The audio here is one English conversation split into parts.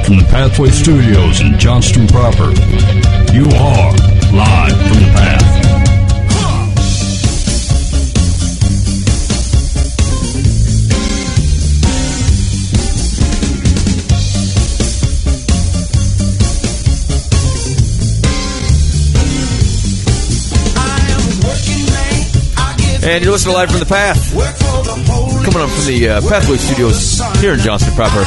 from the Pathway Studios in Johnston proper. You are live from the Path. And you're listening to Live from the Path. Coming up from the Pathway Studios here in Johnston proper.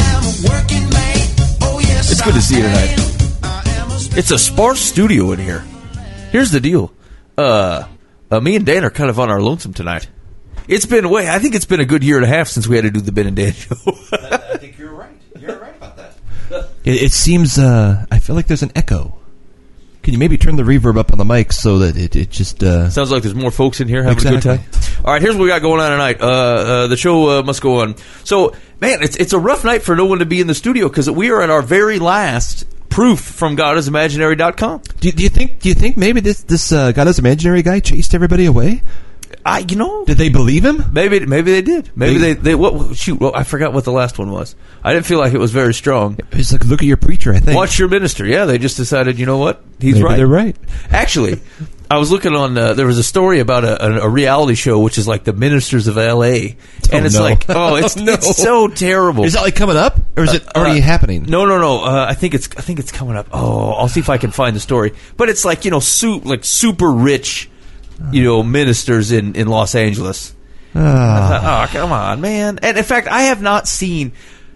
It's good to see you tonight. It's a sparse studio in here. Here's the deal. Me and Dan are kind of on our lonesome tonight. It's been I think it's been a good year and a half since we had to do the Ben and Dan show. I think you're right. You're right about that. It seems, I feel like there's an echo. Can you maybe turn the reverb up on the mic so that it just... Sounds like there's more folks in here having a good time. All right, here's what we got going on tonight. The show must go on. So, man, it's a rough night for no one to be in the studio because we are at our very last proof from GodIsImaginary.com. Do you think maybe this God is Imaginary guy chased everybody away? Did they believe him? Maybe they did. Maybe they I forgot what the last one was. I didn't feel like it was very strong. It's like, look at your preacher, I think. Watch your minister. Yeah, they just decided, you know what? He's right. They're right. Actually, I was looking on, there was a story about a reality show, which is like the Ministers of L.A. And it's it's so terrible. Is that like coming up? Or is it already happening? No. I think it's coming up. Oh, I'll see if I can find the story. But it's like, super rich, ministers in Los Angeles. I thought, come on, man. And in fact, I have not seen...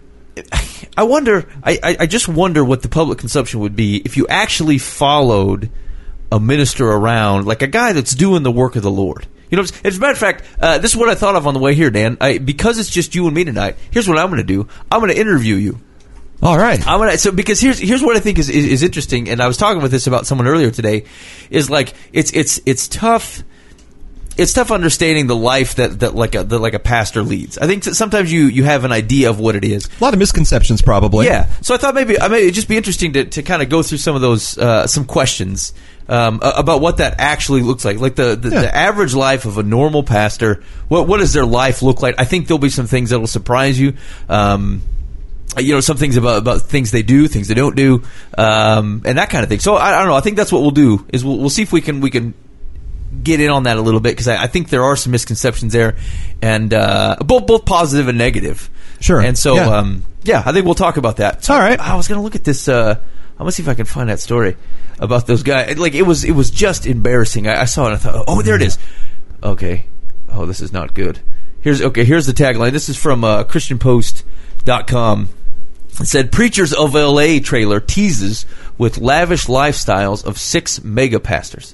I just wonder what the public consumption would be if you actually followed a minister around, like a guy that's doing the work of the Lord. As a matter of fact, this is what I thought of on the way here, Dan. Because it's just you and me tonight, here's what I'm going to do. I'm going to interview you. All right. Because here's what I think is interesting, and I was talking with this about someone earlier today, is like it's tough. It's tough understanding the life that like a pastor leads. I think that sometimes you have an idea of what it is. A lot of misconceptions, probably. Yeah. So I thought maybe it'd just be interesting to kind of go through some of those some questions about what that actually looks like. Like the average life of a normal pastor. What does their life look like? I think there'll be some things that'll surprise you. Some things about things they do, things they don't do, and that kind of thing. So I don't know. I think that's what we'll do is we'll see if we can get in on that a little bit because I think there are some misconceptions there, and both positive and negative. Sure. And so I think we'll talk about that. So all right. I was going to look at this. I'm going to see if I can find that story about those guys. Like it was just embarrassing. I saw it and I thought, oh, there it is. Okay. Oh, this is not good. Here's the tagline. This is from ChristianPost.com. It said, Preachers of L.A. trailer teases with lavish lifestyles of 6 mega pastors.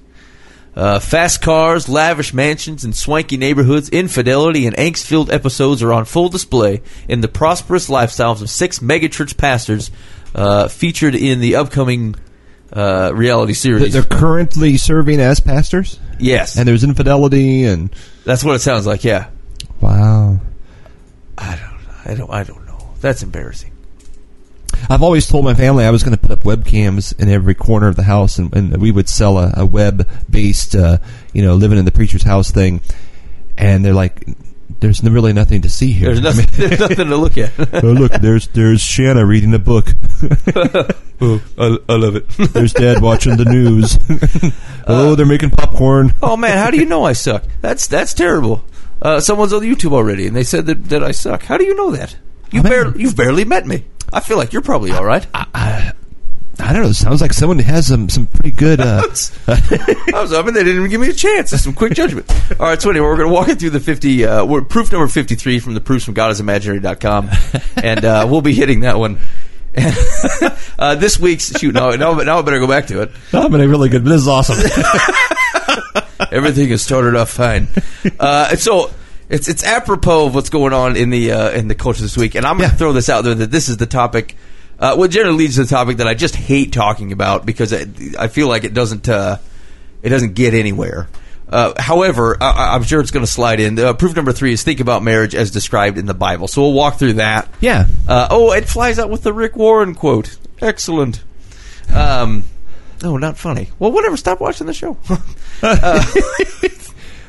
Fast cars, lavish mansions, and swanky neighborhoods, infidelity, and angst-filled episodes are on full display in the prosperous lifestyles of 6 megachurch pastors featured in the upcoming reality series. They're currently serving as pastors? Yes. And there's infidelity and... That's what it sounds like, yeah. Wow. I don't know. That's embarrassing. I've always told my family I was going to put up webcams in every corner of the house, and we would sell a web-based, living in the preacher's house thing. And they're like, there's really nothing to see here. There's nothing to look at. Oh, look, there's Shanna reading a book. I love it. There's Dad watching the news. They're making popcorn. Oh, man, how do you know I suck? That's terrible. Someone's on YouTube already, and they said that I suck. How do you know that? You've barely met me. I feel like you're probably all right. I don't know. It sounds like someone has some pretty good... I was up and they didn't even give me a chance. That's some quick judgment. All right, so anyway, we're going to walk it through the 50... proof number 53 from the proofs from GodIsImaginary.com. And we'll be hitting that one. This week's... Shoot, now I better go back to it. I'm really good, but this is awesome. Everything has started off fine. So... It's apropos of what's going on in the culture this week, and I'm going to throw this out there that this is the topic. What generally leads to the topic that I just hate talking about because I feel like it doesn't get anywhere. However, I'm sure it's going to slide in. Proof number 3 is think about marriage as described in the Bible. So we'll walk through that. Yeah. It flies out with the Rick Warren quote. Excellent. Oh, not funny. Well, whatever. Stop watching the show.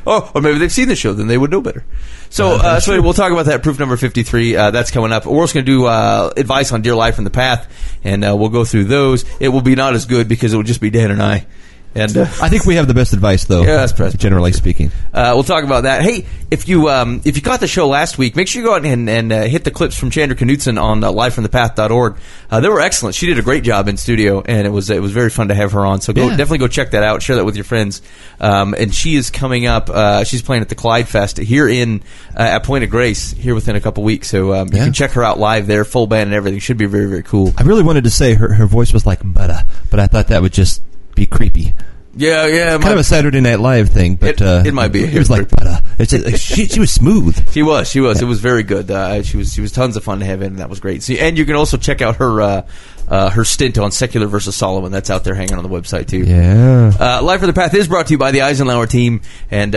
or maybe they've seen the show, then they would know better. So, so we'll talk about that. Proof number 53. That's coming up. We're also going to do advice on Dear Life from the Path, and we'll go through those. It will be not as good because it will just be Dan and I. And I think we have the best advice, though. Yeah, that's present. Generally speaking. We'll talk about that. Hey, if you caught the show last week, make sure you go out and hit the clips from Chandra Knutson on livefromthepath.org. They were excellent. She did a great job in studio, and it was very fun to have her on. So definitely go check that out. Share that with your friends. And she is coming up. She's playing at the Clyde Fest here at Point of Grace here within a couple weeks. So you can check her out live there, full band and everything. Should be very, very cool. I really wanted to say her voice was like butter, but I thought that would just be creepy. Yeah. Kind of a Saturday Night Live thing, but it might be. It was like butter. She was smooth. She was. Yeah. It was very good. She was tons of fun to have in, and that was great. So, and you can also check out her stint on Secular versus Solomon. That's out there hanging on the website too. Yeah. Life for the Path is brought to you by the Eisenhower team, and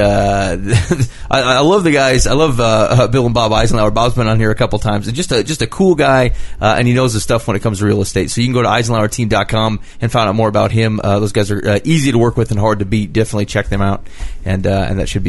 I love the guys. I love Bill and Bob Eisenhower. Bob's been on here a couple times, and just a cool guy, and he knows his stuff when it comes to real estate. So you can go to EisenhowerTeam.com and find out more about him. Those guys are easy to work with and hard to beat. Definitely check them out, and that should be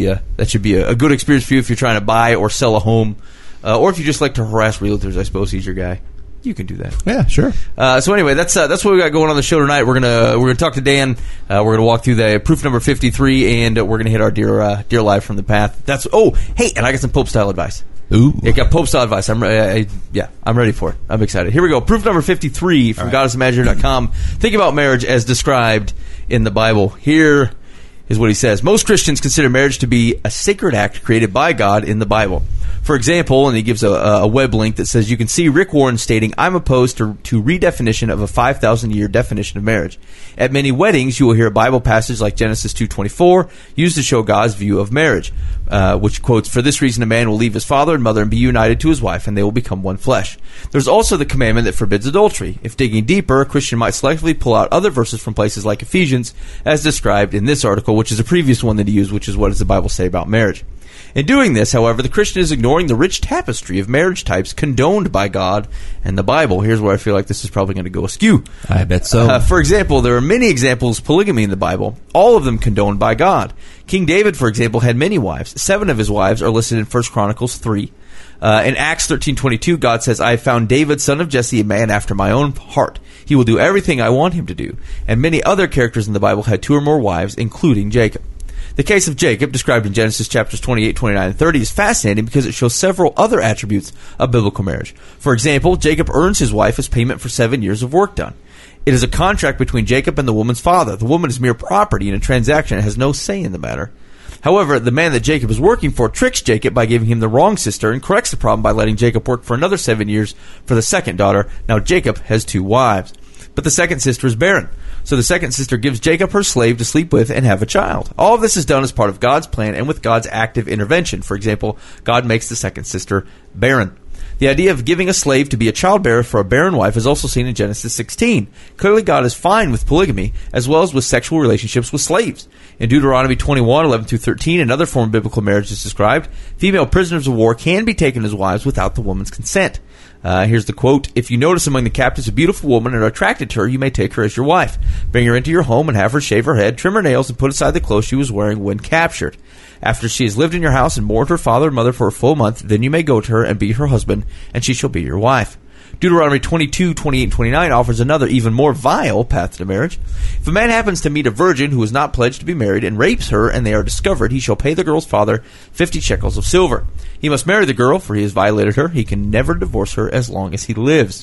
a good experience for you if you're trying to buy or sell a home, or if you just like to harass realtors. I suppose he's your guy. You can do that. Yeah, sure. So anyway, that's what we got going on the show tonight. We're gonna talk to Dan. We're gonna walk through the proof number 53, and we're gonna hit our dear Life from the Path. Hey, and I got some Pope style advice. Ooh, I got Pope style advice. I'm ready for it. I'm excited. Here we go. Proof number 53 from GodIsImaginary.com. Think about marriage as described in the Bible. Here is what he says. Most Christians consider marriage to be a sacred act created by God in the Bible. For example, and he gives a web link that says, you can see Rick Warren stating, I'm opposed to redefinition of a 5,000-year definition of marriage. At many weddings, you will hear a Bible passage like Genesis 2:24 used to show God's view of marriage, which quotes, for this reason a man will leave his father and mother and be united to his wife, and they will become one flesh. There's also the commandment that forbids adultery. If digging deeper, a Christian might selectively pull out other verses from places like Ephesians, as described in this article, which is a previous one that he used, which is what does the Bible say about marriage. In doing this, however, the Christian is ignoring the rich tapestry of marriage types condoned by God and the Bible. Here's where I feel like this is probably going to go askew. I bet so. For example, there are many examples of polygamy in the Bible, all of them condoned by God. King David, for example, had many wives. 7 of his wives are listed in 1 Chronicles 3. In Acts 13:22, God says, I have found David, son of Jesse, a man after my own heart. He will do everything I want him to do. And many other characters in the Bible had 2 or more wives, including Jacob. The case of Jacob, described in Genesis chapters 28, 29, and 30, is fascinating because it shows several other attributes of biblical marriage. For example, Jacob earns his wife as payment for 7 years of work done. It is a contract between Jacob and the woman's father. The woman is mere property in a transaction and has no say in the matter. However, the man that Jacob is working for tricks Jacob by giving him the wrong sister and corrects the problem by letting Jacob work for another 7 years for the second daughter. Now Jacob has 2 wives. But the second sister is barren. So the second sister gives Jacob her slave to sleep with and have a child. All of this is done as part of God's plan and with God's active intervention. For example, God makes the second sister barren. The idea of giving a slave to be a childbearer for a barren wife is also seen in Genesis 16. Clearly, God is fine with polygamy, as well as with sexual relationships with slaves. In Deuteronomy 21, 11-13, another form of biblical marriage is described. Female prisoners of war can be taken as wives without the woman's consent. Here's the quote. If you notice among the captives a beautiful woman and are attracted to her, you may take her as your wife. Bring her into your home and have her shave her head, trim her nails, and put aside the clothes she was wearing when captured. After she has lived in your house and mourned her father and mother for a full month, then you may go to her and be her husband, and she shall be your wife. Deuteronomy 22, 28, and 29 offers another, even more vile path to marriage. If a man happens to meet a virgin who is not pledged to be married and rapes her and they are discovered, he shall pay the girl's father 50 shekels of silver. He must marry the girl, for he has violated her. He can never divorce her as long as he lives.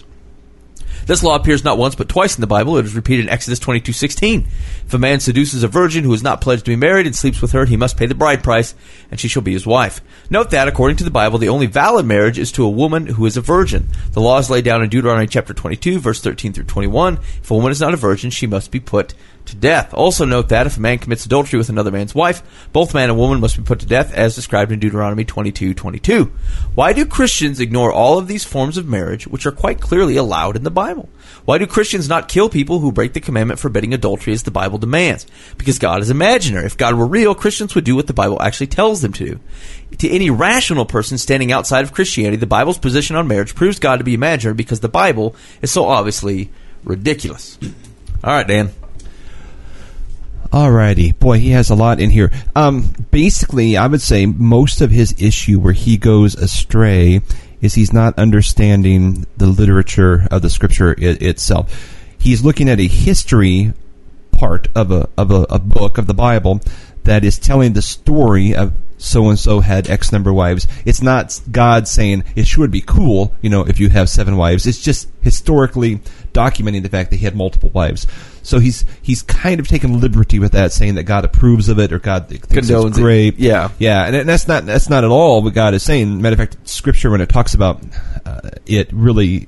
This law appears not once but twice in the Bible. It is repeated in Exodus 22:16. If a man seduces a virgin who is not pledged to be married and sleeps with her, he must pay the bride price, and she shall be his wife. Note that, according to the Bible, the only valid marriage is to a woman who is a virgin. The law is laid down in Deuteronomy chapter 22, verse 13 through 21. If a woman is not a virgin, she must be put to death. Also note that if a man commits adultery with another man's wife, both man and woman must be put to death, as described in Deuteronomy 22:22. Why do Christians ignore all of these forms of marriage, which are quite clearly allowed in the Bible? Why do Christians not kill people who break the commandment forbidding adultery as the Bible demands? Because God is imaginary. If God were real, Christians would do what the Bible actually tells them to do. To any rational person standing outside of Christianity, the Bible's position on marriage proves God to be imaginary because the Bible is so obviously ridiculous. All right, Dan. Alrighty. Boy, he has a lot in here. Basically, I would say most of his issue where he goes astray is he's not understanding the literature of the Scripture itself. He's looking at a history part of a book of the Bible that is telling the story of so-and-so had X number of wives. It's not God saying it should be cool, if you have 7 wives. It's just historically documenting the fact that he had multiple wives. So he's kind of taken liberty with that, saying that God approves of it or God thinks Condones it's great. Yeah. And that's not at all what God is saying. Matter of fact, Scripture, when it talks about it, really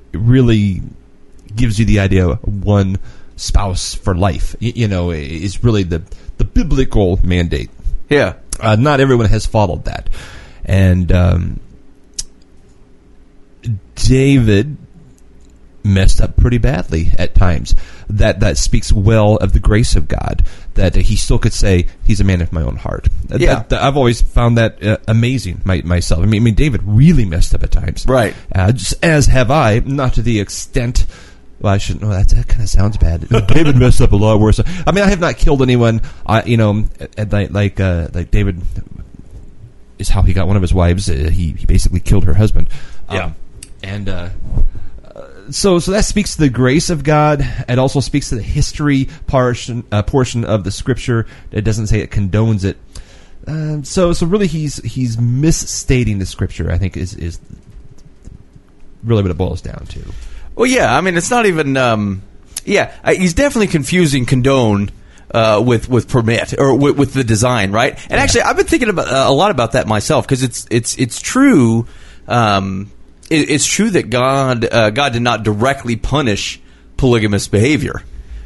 gives you the idea of one spouse for life. Is really the biblical mandate. Yeah. Not everyone has followed that. And David messed up pretty badly at times. That speaks well of the grace of God, that he still could say, he's a man of my own heart. Yeah. I've always found that amazing myself. I mean, David really messed up at times. Right. Just as have I, not to the extent... Well, I shouldn't. Well, that kind of sounds bad. David messed up a lot worse. I mean, I have not killed anyone. Like David is how he got one of his wives. He basically killed her husband. Yeah, So that speaks to the grace of God. It also speaks to the history portion of the Scripture. It doesn't say it condones it. So really, he's misstating the Scripture. I think is really what it boils down to. Well, yeah, I mean, it's not even... he's definitely confusing condone with permit, or with the design, right? And actually, I've been thinking about a lot about that myself, because it's true... it's true that God did not directly punish polygamous behavior.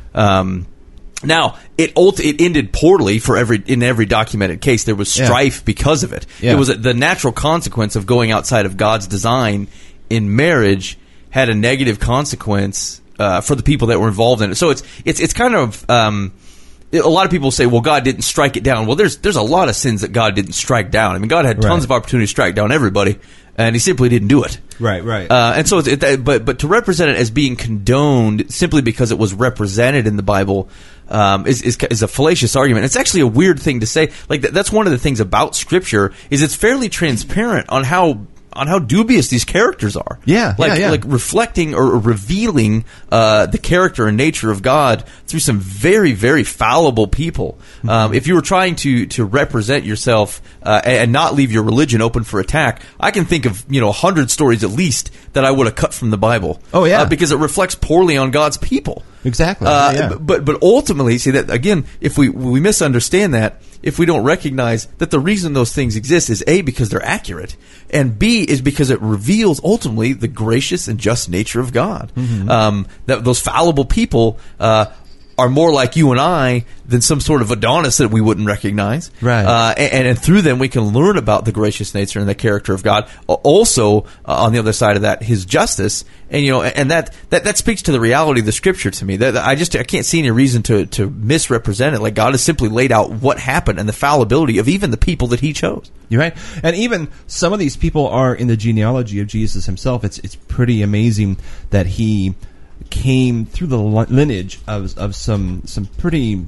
Now, it ended poorly in every documented case. There was strife because of it. Yeah. It was the natural consequence of going outside of God's design in marriage had a negative consequence for the people that were involved in it. So it's kind of a lot of people say, well, God didn't strike it down. Well, there's a lot of sins that God didn't strike down. I mean, God had tons of opportunity to strike down everybody, and He simply didn't do it. Right. And so, but to represent it as being condoned simply because it was represented in the Bible is a fallacious argument. It's actually a weird thing to say. Like that's one of the things about Scripture is it's fairly transparent on how dubious these characters are. Like reflecting or revealing the character and nature of God through some very, very fallible people. If you were trying to represent yourself and not leave your religion open for attack, I can think of 100 stories at least that I would have cut from the Bible. Oh yeah, because it reflects poorly on God's people. Exactly. But ultimately, see that again, if we misunderstand that, if we don't recognize that the reason those things exist is A, because they're accurate, and B, is because it reveals ultimately the gracious and just nature of God. That those fallible people are more like you and I than some sort of Adonis that we wouldn't recognize. Right. And through them we can learn about the gracious nature and the character of God. Also, on the other side of that, His justice. And that speaks to the reality of the Scripture to me. That I can't see any reason to misrepresent it. Like God has simply laid out what happened and the fallibility of even the people that He chose. You're right. And even some of these people are in the genealogy of Jesus Himself. It's pretty amazing that He came through the lineage of some pretty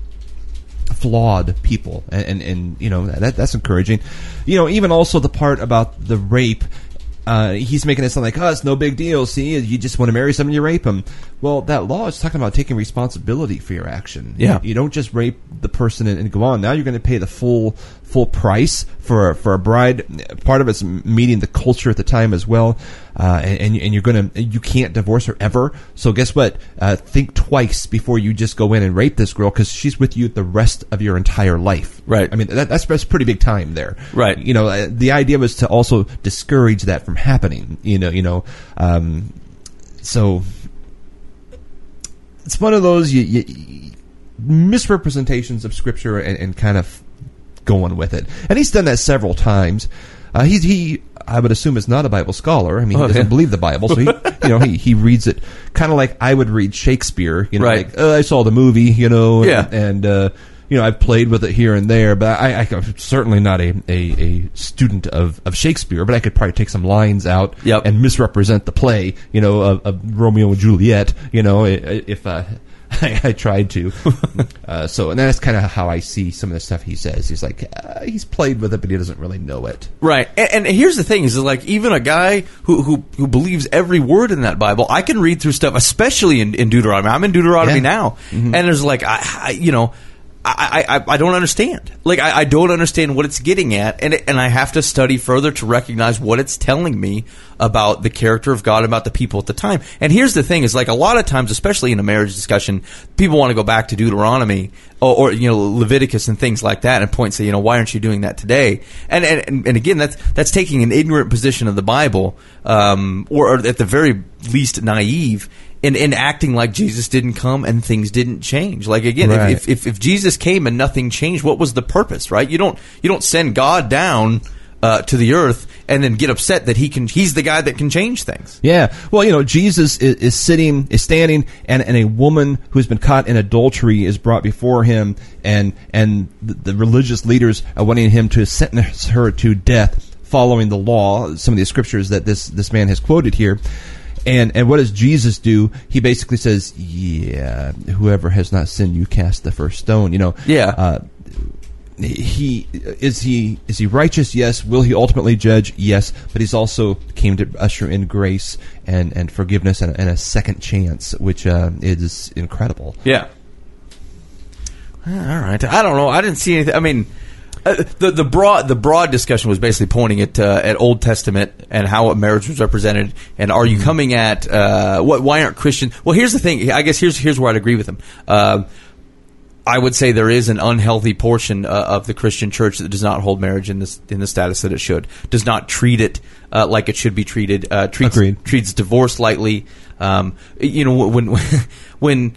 flawed people, and that's encouraging. Even also the part about the rape. He's making it sound like, it's no big deal. See, you just want to marry someone, you rape them. Well, that law is talking about taking responsibility for your action. Yeah. You don't just rape the person and go on. Now you're going to pay the full price for a bride. Part of it's meeting the culture at the time as well. And you can't divorce her ever. So guess what? Think twice before you just go in and rape this girl, because she's with you the rest of your entire life. Right. I mean, that's pretty big time there. Right. The idea was to also discourage that from happening. So it's one of those misrepresentations of Scripture and kind of going with it. And he's done that several times. He I would assume is not a Bible scholar. I mean, he doesn't believe the Bible, so he reads it kind of like I would read Shakespeare. Right. Like I saw the movie, and I've played with it here and there, but I'm certainly not a student of Shakespeare. But I could probably take some lines out and misrepresent the play, of Romeo and Juliet. If I tried to. And that's kind of how I see some of the stuff he says. He's like, he's played with it, but he doesn't really know it. Right. And here's the thing: is like even a guy who believes every word in that Bible, I can read through stuff, especially in Deuteronomy. I'm in Deuteronomy now, and there's like I don't understand. Like I don't understand what it's getting at, and I have to study further to recognize what it's telling me about the character of God, about the people at the time. And here's the thing: is like a lot of times, especially in a marriage discussion, people want to go back to Deuteronomy or Leviticus and things like that, and point say, why aren't you doing that today? And again, that's taking an ignorant position of the Bible, or at the very least naive. In acting like Jesus didn't come and things didn't change. Like again, right. if Jesus came and nothing changed, what was the purpose? Right? You don't send God down to the earth and then get upset that he's the guy that can change things. Yeah. Well, Jesus is standing, and a woman who's been caught in adultery is brought before him, and the religious leaders are wanting him to sentence her to death, following the law. Some of the scriptures that this man has quoted here. And what does Jesus do? He basically says, "Yeah, whoever has not sinned, you cast the first stone." Yeah. Is he righteous? Yes. Will he ultimately judge? Yes. But he's also came to usher in grace and forgiveness and a second chance, which is incredible. Yeah. All right. I don't know. I didn't see anything. I mean, the broad discussion was basically pointing at Old Testament and how a marriage was represented. And are you coming at why aren't Christians? Well, here's the thing. I guess here's where I'd agree with him. I would say there is an unhealthy portion of the Christian church that does not hold marriage in the status that it should. Does not treat it like it should be treated. Treats divorce lightly. When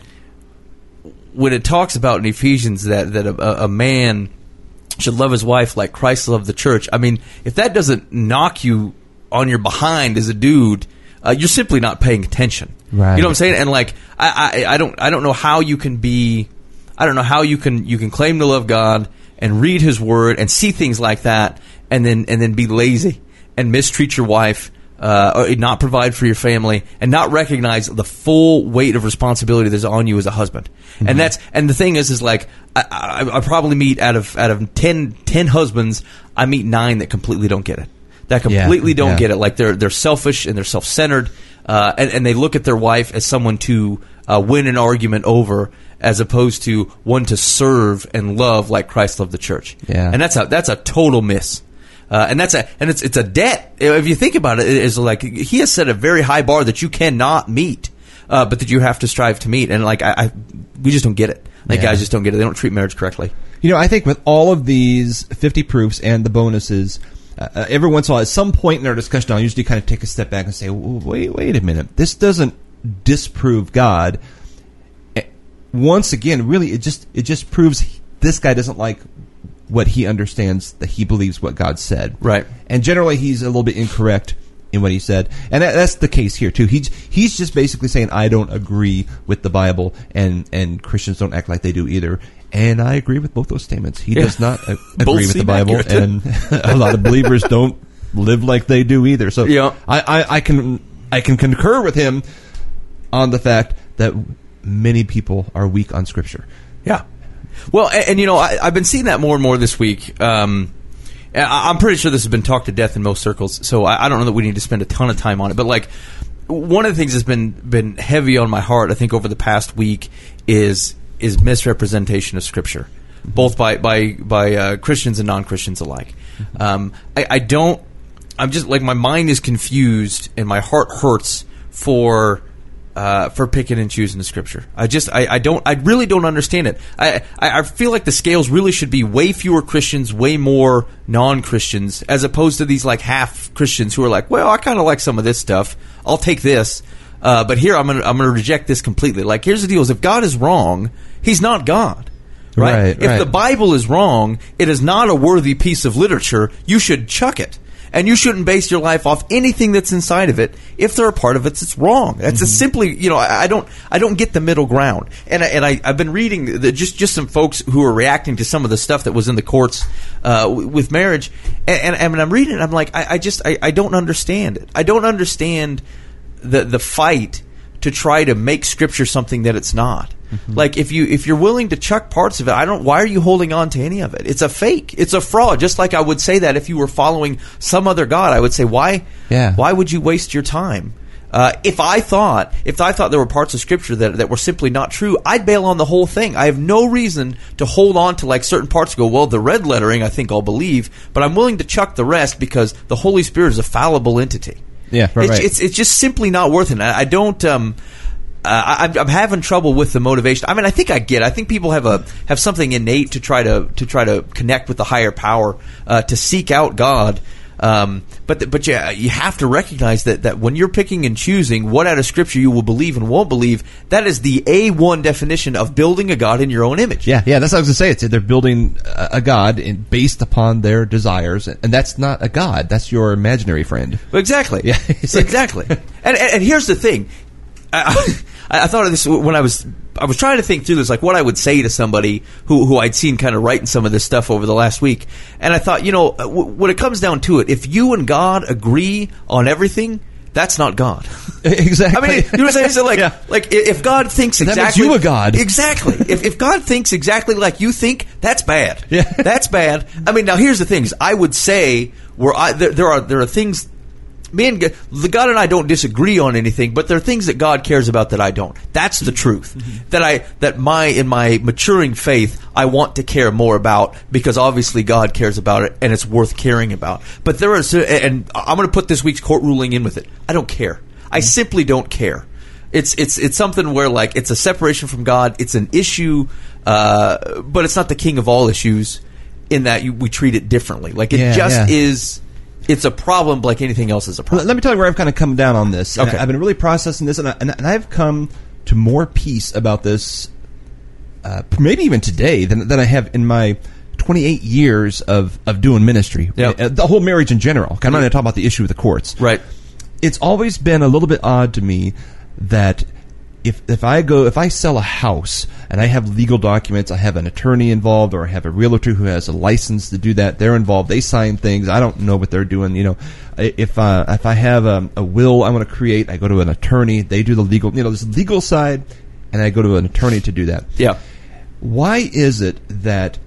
it talks about in Ephesians that a man should love his wife like Christ loved the church. I mean, if that doesn't knock you on your behind as a dude, you're simply not paying attention. Right. You know what I'm saying? And like, I don't know how you can be. I don't know how you can claim to love God and read His Word and see things like that, and then be lazy and mistreat your wife, or not provide for your family, and not recognize the full weight of responsibility that's on you as a husband. Mm-hmm. And the thing is like I probably meet out of 10 husbands, I meet 9 that completely don't get it. That completely don't get it. Like they're selfish and they're self-centered, and they look at their wife as someone to win an argument over, as opposed to one to serve and love like Christ loved the church. Yeah. And that's a total miss. And it's a debt. If you think about it, it is like He has set a very high bar that you cannot meet, but that you have to strive to meet. And like we just don't get it. Like guys just don't get it. They don't treat marriage correctly. I think with all of these 50 proofs and the bonuses, every once in a while, at some point in our discussion, I'll usually kind of take a step back and say, wait a minute. This doesn't disprove God. Once again, really, it just proves this guy doesn't like what he understands, that he believes what God said. Right. And generally, he's a little bit incorrect in what he said. And that's the case here, too. He's just basically saying, I don't agree with the Bible, and Christians don't act like they do either. And I agree with both those statements. He does not agree with the Bible, and a lot of believers don't live like they do either. So I can concur with him on the fact that many people are weak on Scripture. Yeah. Well, and I've been seeing that more and more this week. I'm pretty sure this has been talked to death in most circles, so I don't know that we need to spend a ton of time on it. But like, one of the things that's been heavy on my heart, I think, over the past week is misrepresentation of Scripture, both by Christians and non-Christians alike. I'm just like, my mind is confused and my heart hurts for picking and choosing the Scripture. I really don't understand it. I feel like the scales really should be way fewer Christians, way more non-Christians, as opposed to these like half Christians who are like, well, I kind of like some of this stuff. I'll take this, but here I'm gonna reject this completely. Like, here's the deal: is if God is wrong, He's not God. Right? If the Bible is wrong, it is not a worthy piece of literature. You should chuck it. And you shouldn't base your life off anything that's inside of it. If there are part of it that's wrong, that's a simply, I don't get the middle ground. And I've been reading just some folks who are reacting to some of the stuff that was in the courts with marriage, and I'm reading it, I'm like, I don't understand it. I don't understand the fight to try to make Scripture something that it's not. Like if you're willing to chuck parts of it, why are you holding on to any of it? It's a fake. It's a fraud. Just like I would say that if you were following some other god, I would say why would you waste your time? If I thought there were parts of Scripture that were simply not true, I'd bail on the whole thing. I have no reason to hold on to like certain parts and go, well, the red lettering I think I'll believe, but I'm willing to chuck the rest because the Holy Spirit is a fallible entity. Yeah, right. It's just simply not worth it. I don't. I'm having trouble with the motivation. I mean, I think I get it. I think people have something innate to try to connect with the higher power, to seek out God. But yeah, you have to recognize that when you're picking and choosing what out of Scripture you will believe and won't believe, that is the A1 definition of building a God in your own image. Yeah, that's what I was going to say. They're building a God based upon their desires, and that's not a God. That's your imaginary friend. Exactly. Yeah, exactly. And here's the thing. I thought of this when I was trying to think through this, like what I would say to somebody who I'd seen kind of writing some of this stuff over the last week. And I thought, when it comes down to it, if you and God agree on everything, that's not God. Exactly. I mean, you know what I'm saying? So like if God thinks exactly... That makes you a God. Exactly. if God thinks exactly like you think, that's bad. Yeah. That's bad. I mean, now here's the things. I would say there are things... Me and God and I don't disagree on anything, but there are things that God cares about that I don't. That's the truth. In my maturing faith, I want to care more about, because obviously God cares about it and it's worth caring about. But there is, and I'm going to put this week's court ruling in with it. I don't care. I simply don't care. It's something where like it's a separation from God. It's an issue, but it's not the king of all issues. In that we treat it differently. Like it is. It's a problem like anything else is a problem. Let me tell you where I've kind of come down on this. Okay. I've been really processing this, and I've come to more peace about this, maybe even today, than I have in my 28 years of doing ministry. Yep. The whole marriage in general. I'm not going to talk about the issue of the courts. Right. It's always been a little bit odd to me that if I sell a house and I have legal documents, I have an attorney involved, or I have a realtor who has a license to do that, they're involved, they sign things, I don't know what they're doing, if I have a will I want to create, I go to an attorney, they do the legal, this legal side, and I go to an attorney to do that. Yeah. Why is it that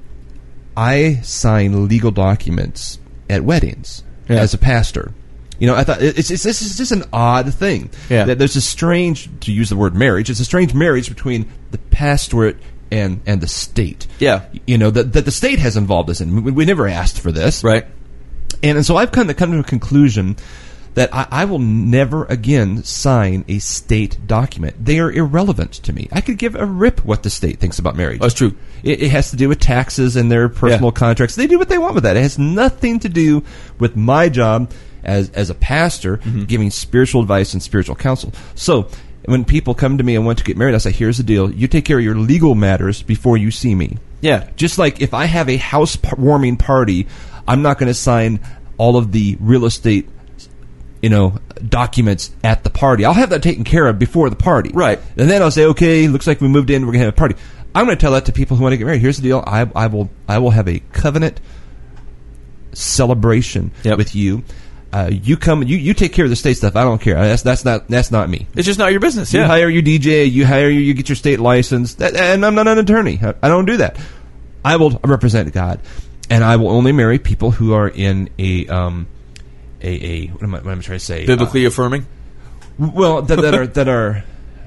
I sign legal documents at weddings as a pastor? I thought this is just an odd thing. Yeah. That there's a strange, to use the word marriage, it's a strange marriage between the pastorate and the state. Yeah. That the state has involved us in. We never asked for this. Right. And so I've come to a conclusion that I will never again sign a state document. They are irrelevant to me. I could give a rip what the state thinks about marriage. That's true. It has to do with taxes and their personal contracts. They do what they want with that. It has nothing to do with my job as a pastor, giving spiritual advice and spiritual counsel. So when people come to me and want to get married, I say, here's the deal. You take care of your legal matters before you see me. Yeah. Just like if I have a housewarming party, I'm not going to sign all of the real estate documents at the party. I'll have that taken care of before the party. Right. And then I'll say, okay, looks like we moved in, we're going to have a party. I'm going to tell that to people who want to get married. Here's the deal. I will have a covenant celebration with you. You come, you take care of the state stuff. I don't care. That's not me. It's just not your business. Yeah. You hire your DJ. You get your state license. And I'm not an attorney. I don't do that. I will represent God, and I will only marry people who are in a what am I trying to say? Biblically affirming. Well, that are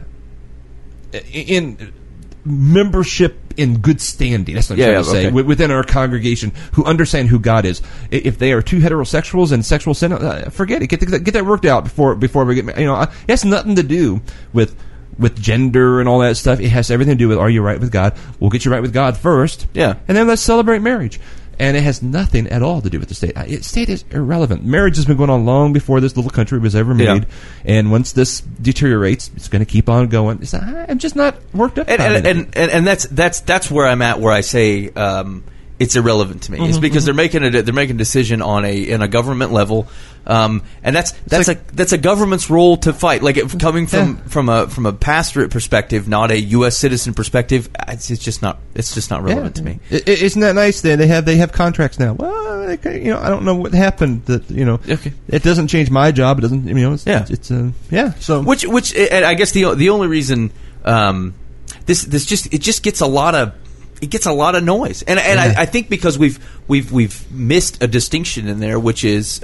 in membership in good standing. That's what I'm trying to say. Okay. Within our congregation, who understand who God is. If they are two heterosexuals and sexual sin, forget it. Get that worked out before we get married. It has nothing to do with gender and all that stuff. It has everything to do with, are you right with God? We'll get you right with God first. Yeah. And then let's celebrate marriage. And it has nothing at all to do with the state. State is irrelevant. Marriage has been going on long before this little country was ever made. Yeah. And once this deteriorates, it's going to keep on going. I'm just not worked up about it. And that's where I'm at, where I say it's irrelevant to me. It's because they're making a decision on in a government level, and that's a government's role to fight. Like coming from a pastorate perspective, not a U.S. citizen perspective, it's just not relevant to me. Isn't that nice? They have contracts now. Well, I don't know what happened. That it doesn't change my job. It doesn't. So which and I guess the only reason this just gets a lot of. It gets a lot of noise, and I think because we've missed a distinction in there, which is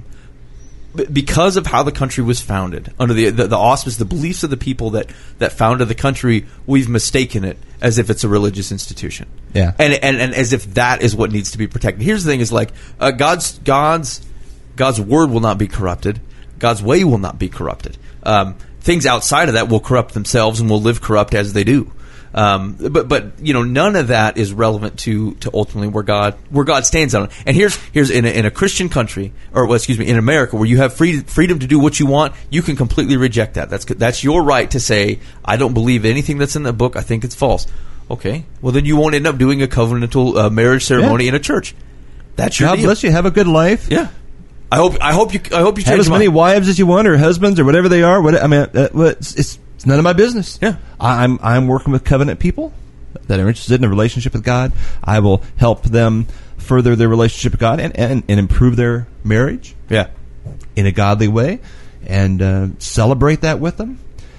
because of how the country was founded under the auspice, the beliefs of the people that founded the country. We've mistaken it as if it's a religious institution, and as if that is what needs to be protected. Here's the thing: is like God's word will not be corrupted. God's way will not be corrupted. Things outside of that will corrupt themselves and will live corrupt as they do. But none of that is relevant to ultimately where God stands on it. And here's in a Christian country, in America, where you have freedom to do what you want, you can completely reject that. That's your right to say, I don't believe anything that's in the book. I think it's false. Okay, well then you won't end up doing a covenantal marriage ceremony in a church. That's your God deal. bless you. Have a good life. Yeah. I hope you change have as many wives as you want, or husbands, or whatever they are. It's none of my business. Yeah, I'm working with covenant people that are interested in a relationship with God. I will help them further their relationship with God and improve their marriage. Yeah, in a godly way, and celebrate that with them.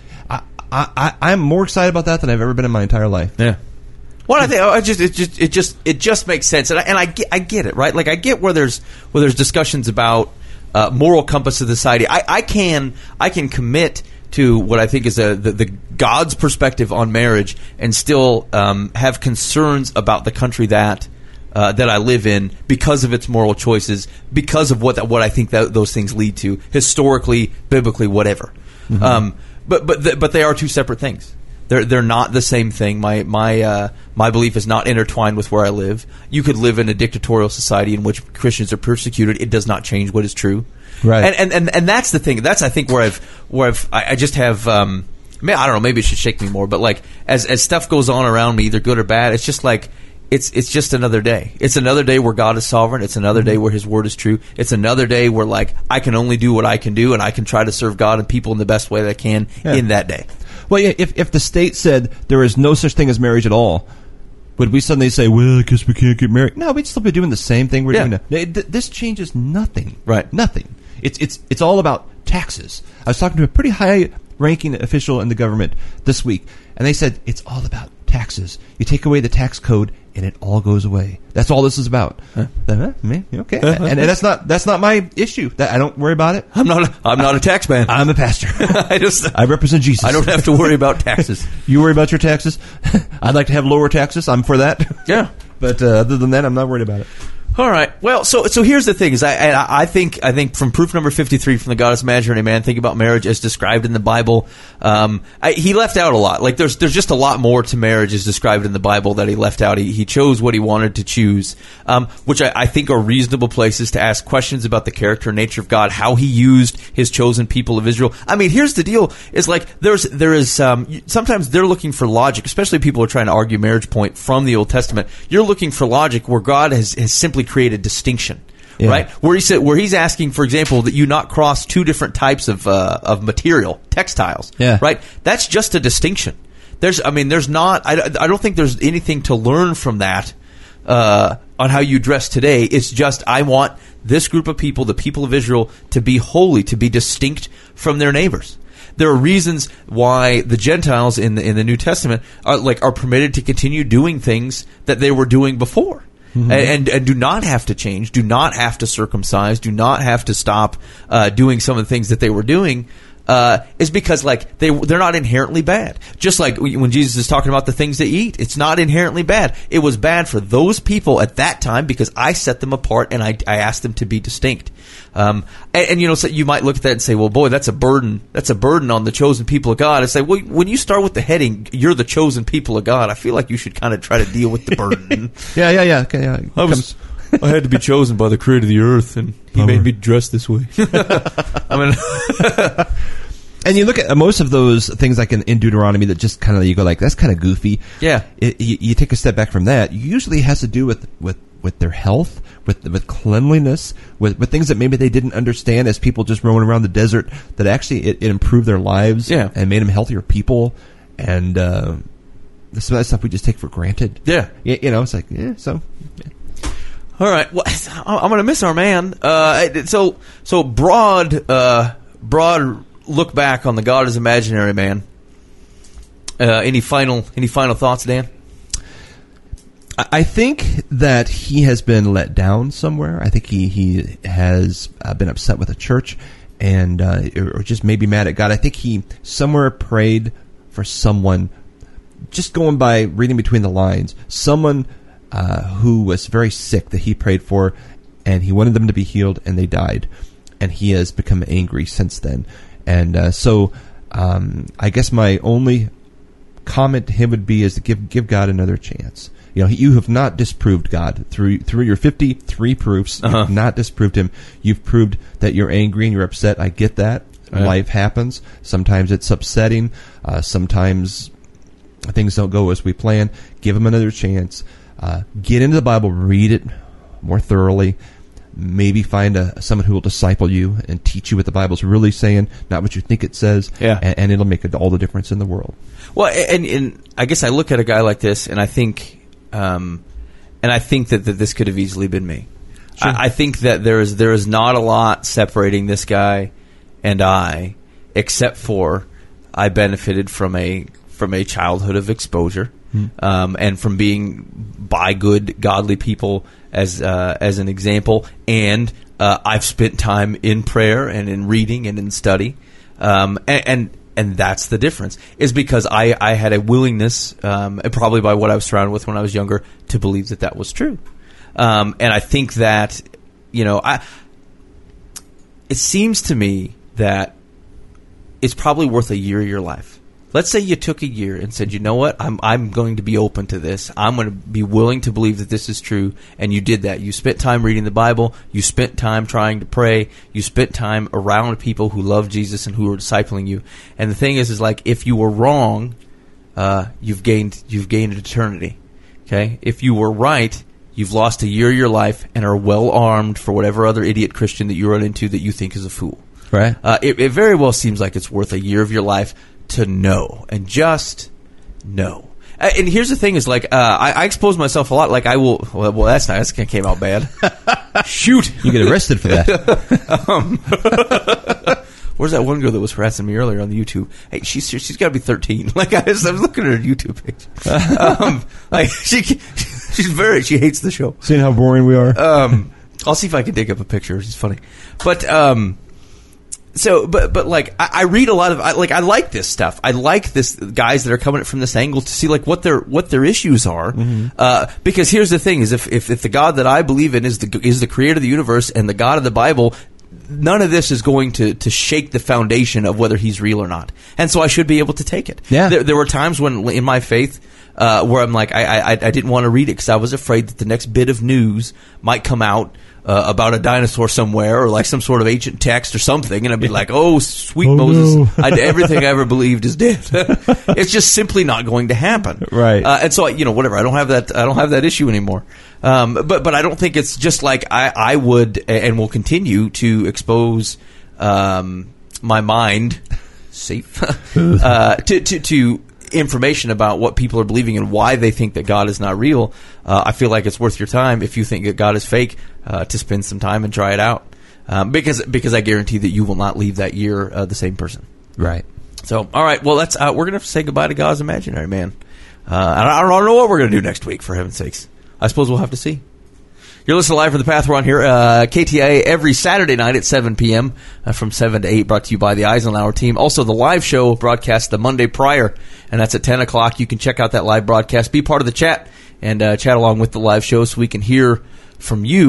I'm more excited about that than I've ever been in my entire life. Yeah. Well, I think it just makes sense, and I get it, right? Like I get where there's discussions about moral compass of the society. I can commit to what I think is the God's perspective on marriage, and still have concerns about the country that I live in because of its moral choices, because of what I think those things lead to historically, biblically, whatever. Mm-hmm. But they are two separate things. They're not the same thing. My belief is not intertwined with where I live. You could live in a dictatorial society in which Christians are persecuted. It does not change what is true. Right. And that's the thing. That's I think where I just have. I don't know. Maybe it should shake me more. But like as stuff goes on around me, either good or bad, it's just like it's just another day. It's another day where God is sovereign. It's another day where His word is true. It's another day where like I can only do what I can do, and I can try to serve God and people in the best way that I can in that day. Well, yeah, if the state said there is no such thing as marriage at all, would we suddenly say, well, I guess we can't get married? No, we'd still be doing the same thing we're doing now. This changes nothing. Right. Nothing. It's all about taxes. I was talking to a pretty high-ranking official in the government this week, and they said it's all about taxes. You take away the tax code, and it all goes away. That's all this is about. Huh? Okay, and that's not my issue. I don't worry about it. I'm not a tax man. I'm a pastor. I represent Jesus. I don't have to worry about taxes. You worry about your taxes? I'd like to have lower taxes. I'm for that. Yeah, but other than that, I'm not worried about it. All right. Well, so here's the thing: is I think from proof number 53 from the God is Imaginary Man, think about marriage as described in the Bible. He left out a lot. Like there's just a lot more to marriage as described in the Bible that he left out. He chose what he wanted to choose, which I think are reasonable places to ask questions about the character and nature of God, how He used His chosen people of Israel. I mean, here's the deal: is like there is sometimes they're looking for logic, especially people who are trying to argue marriage point from the Old Testament. You're looking for logic where God has simply created distinction, right? Where He's asking, for example, that you not cross two different types of material, textiles, right? That's just a distinction. There's not. I don't think there's anything to learn from that on how you dress today. It's just I want this group of people, the people of Israel, to be holy, to be distinct from their neighbors. There are reasons why the Gentiles in the New Testament are permitted to continue doing things that they were doing before. Mm-hmm. And do not have to change, do not have to circumcise, do not have to stop doing some of the things that they were doing, is because like they're not inherently bad. Just like when Jesus is talking about the things they eat, it's not inherently bad. It was bad for those people at that time because I set them apart and I asked them to be distinct. So you might look at that and say, well, boy, that's a burden. That's a burden on the chosen people of God. I say, well, when you start with the heading, you're the chosen people of God, I feel like you should kind of try to deal with the burden. Yeah. Okay, yeah. I had to be chosen by the Creator of the earth, and He made me dress this way. I mean, And you look at most of those things like in Deuteronomy that just kind of, you go like, that's kind of goofy. Yeah. You take a step back from that. Usually it has to do with their health, with cleanliness, with things that maybe they didn't understand as people just roaming around the desert, that actually it improved their lives and made them healthier people. And some of that stuff we just take for granted. Yeah. It's like, so... Yeah. All right. Well, I'm going to miss our man. So broad look back on the God is Imaginary Man. Any final thoughts, Dan? I think that he has been let down somewhere. I think he has been upset with the church and or just maybe mad at God. I think he somewhere prayed for someone, just going by reading between the lines, someone who was very sick that he prayed for, and he wanted them to be healed, and they died. And he has become angry since then. And so I guess my only comment to him would be is to give God another chance. You have not disproved God through your 53 proofs. You have not disproved him. You've proved that you're angry and you're upset. I get that. Right. Life happens. Sometimes it's upsetting. Sometimes things don't go as we plan. Give him another chance. Get into the Bible, read it more thoroughly. Maybe find someone who will disciple you and teach you what the Bible's really saying, not what you think it says. Yeah. And it'll make all the difference in the world. Well, and I guess I look at a guy like this, and I think, that this could have easily been me. Sure. I think that there is not a lot separating this guy and I, except for I benefited from a childhood of exposure, and from being by good, godly people as an example, and I've spent time in prayer and in reading and in study, and that's the difference, is because I had a willingness, and probably by what I was surrounded with when I was younger, to believe that was true. And I think that, it seems to me that it's probably worth a year of your life. Let's say you took a year and said, you know what, I'm going to be open to this. I'm going to be willing to believe that this is true. And you did that. You spent time reading the Bible. You spent time trying to pray. You spent time around people who love Jesus and who are discipling you. And the thing is like, if you were wrong, you've gained eternity. Okay? If you were right, you've lost a year of your life and are well armed for whatever other idiot Christian that you run into that you think is a fool. Right. It very well seems like it's worth a year of your life to know, and just know. And here's the thing: is like I expose myself a lot. Like I will. Well, that's nice. That came out bad. Shoot, you get arrested for that. Where's that one girl that was harassing me earlier on the YouTube? Hey, she's got to be 13. Like I was looking at her YouTube page. Like she hates the show. Seeing how boring we are. I'll see if I can dig up a picture. She's funny, but. So, but like, I read a lot of, I like this stuff. I like this guys that are coming from this angle to see like what their issues are. Mm-hmm. Because here's the thing: is if the God that I believe in is the creator of the universe and the God of the Bible, none of this is going to shake the foundation of whether he's real or not. And so I should be able to take it. Yeah. There were times when in my faith, where I'm like, I didn't want to read it because I was afraid that the next bit of news might come out about a dinosaur somewhere, or like some sort of ancient text or something, and I'd be like, "Oh, sweet Moses! No. Everything I ever believed is dead." It's just simply not going to happen, right? And so, whatever. I don't have that issue anymore. But I don't think it's just like I would and will continue to expose my mind, safe, to information about what people are believing and why they think that God is not real. I feel like it's worth your time if you think that God is fake to spend some time and try it out, because I guarantee that you will not leave that year the same person. Right. So, all right. Well, we're gonna say goodbye to God's Imaginary Man. I don't know what we're gonna do next week. For heaven's sakes, I suppose we'll have to see. You're listening live from the Path. We're on here, KTIA, every Saturday night at 7 p.m. From 7 to 8, brought to you by the Eisenhower team. Also, the live show broadcast the Monday prior, and that's at 10 o'clock. You can check out that live broadcast. Be part of the chat and chat along with the live show so we can hear from you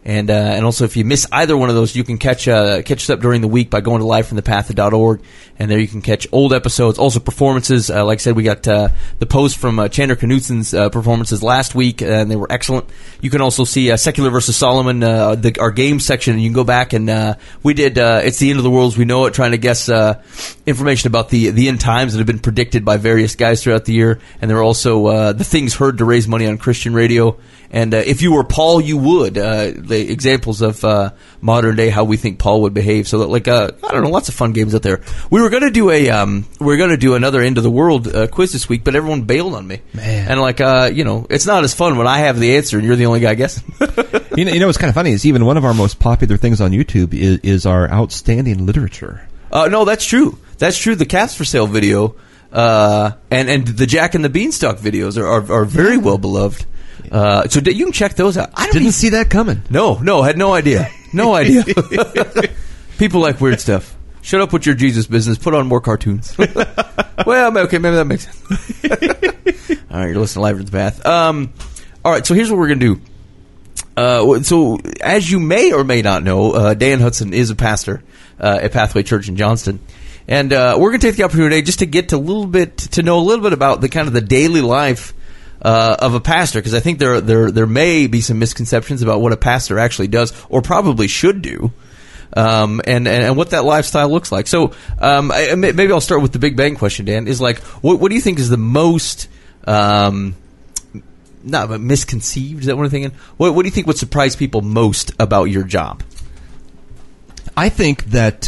And also, if you miss either one of those, you can catch us up during the week by going to livefromthepath.org, and there you can catch old episodes, also performances. Like I said, we got the post from Chandler Knutsen's performances last week, and they were excellent. You can also see Secular versus Solomon, our game section, and you can go back and we did It's the End of the World as We Know It, trying to guess information about the end times that have been predicted by various guys throughout the year. And there were also the things heard to raise money on Christian radio. And if you were Paul, you would. The examples of modern day how we think Paul would behave. So that, I don't know, lots of fun games out there. We were going to do another End of the World quiz this week, but everyone bailed on me. Man. And it's not as fun when I have the answer and you're the only guy guessing. You know what's kind of funny is even one of our most popular things on YouTube is our outstanding literature. No, that's true. That's true. The Cats for Sale video and the Jack and the Beanstalk videos are very well beloved. So you can check those out. I didn't see that coming. No, had no idea. No idea. People like weird stuff. Shut up with your Jesus business. Put on more cartoons. Well, okay, maybe that makes sense. All right, you're listening to Live from the Path. All right, so here's what we're going to do. So, as you may or may not know, Dan Hudson is a pastor at Pathway Church in Johnston. And we're going to take the opportunity just to get to know a little bit about the kind of the daily life of a pastor, because I think there may be some misconceptions about what a pastor actually does or probably should do, and what that lifestyle looks like. So maybe I'll start with the Big Bang question, Dan. Is what do you think is the most not misconceived? Is that what I'm thinking? What do you think would surprise people most about your job? I think that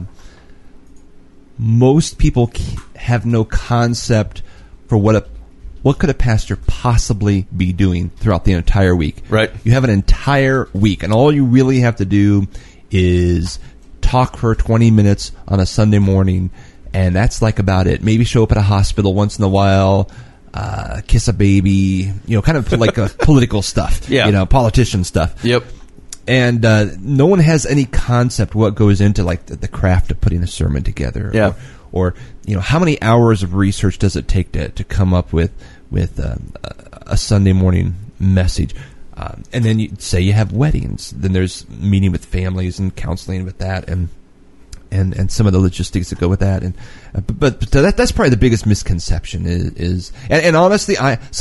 most people have no concept for what could a pastor possibly be doing throughout the entire week. Right. You have an entire week, and all you really have to do is talk for 20 minutes on a Sunday morning, and that's about it. Maybe show up at a hospital once in a while, kiss a baby, kind of like political stuff, politician stuff. Yep. And no one has any concept what goes into the craft of putting a sermon together. Yeah. Or how many hours of research does it take to come up with a Sunday morning message? And then you say you have weddings. Then there's meeting with families and counseling with that, and some of the logistics that go with that. And but that's probably the biggest misconception is and honestly,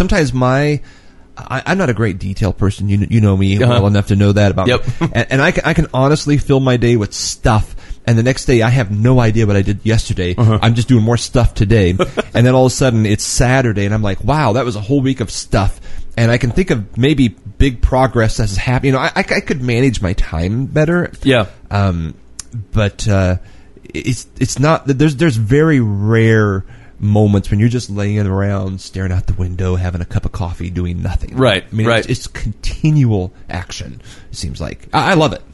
I'm not a great detail person. You know me well enough to know that about me. And I can honestly fill my day with stuff, and the next day I have no idea what I did yesterday. I'm just doing more stuff today. And then all of a sudden it's Saturday, and I'm like, wow, that was a whole week of stuff. And I can think of maybe big progress that's happening. I could manage my time better. Yeah. But it's not. There's very rare moments when you're just laying around, staring out the window, having a cup of coffee, doing nothing. Right. I mean, right. It's continual action. It seems like I love it.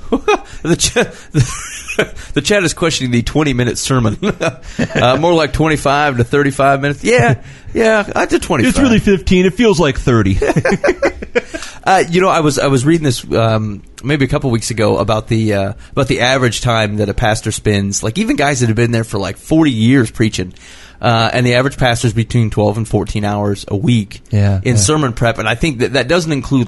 The chat is questioning the 20-minute sermon. More like 25 to 35 minutes. Yeah, I did 25. It's really 15. It feels like 30. I was reading this maybe a couple weeks ago about the average time that a pastor spends. Even guys that have been there for 40 years preaching. And the average pastor is between 12 and 14 hours a week in sermon prep. And I think that doesn't include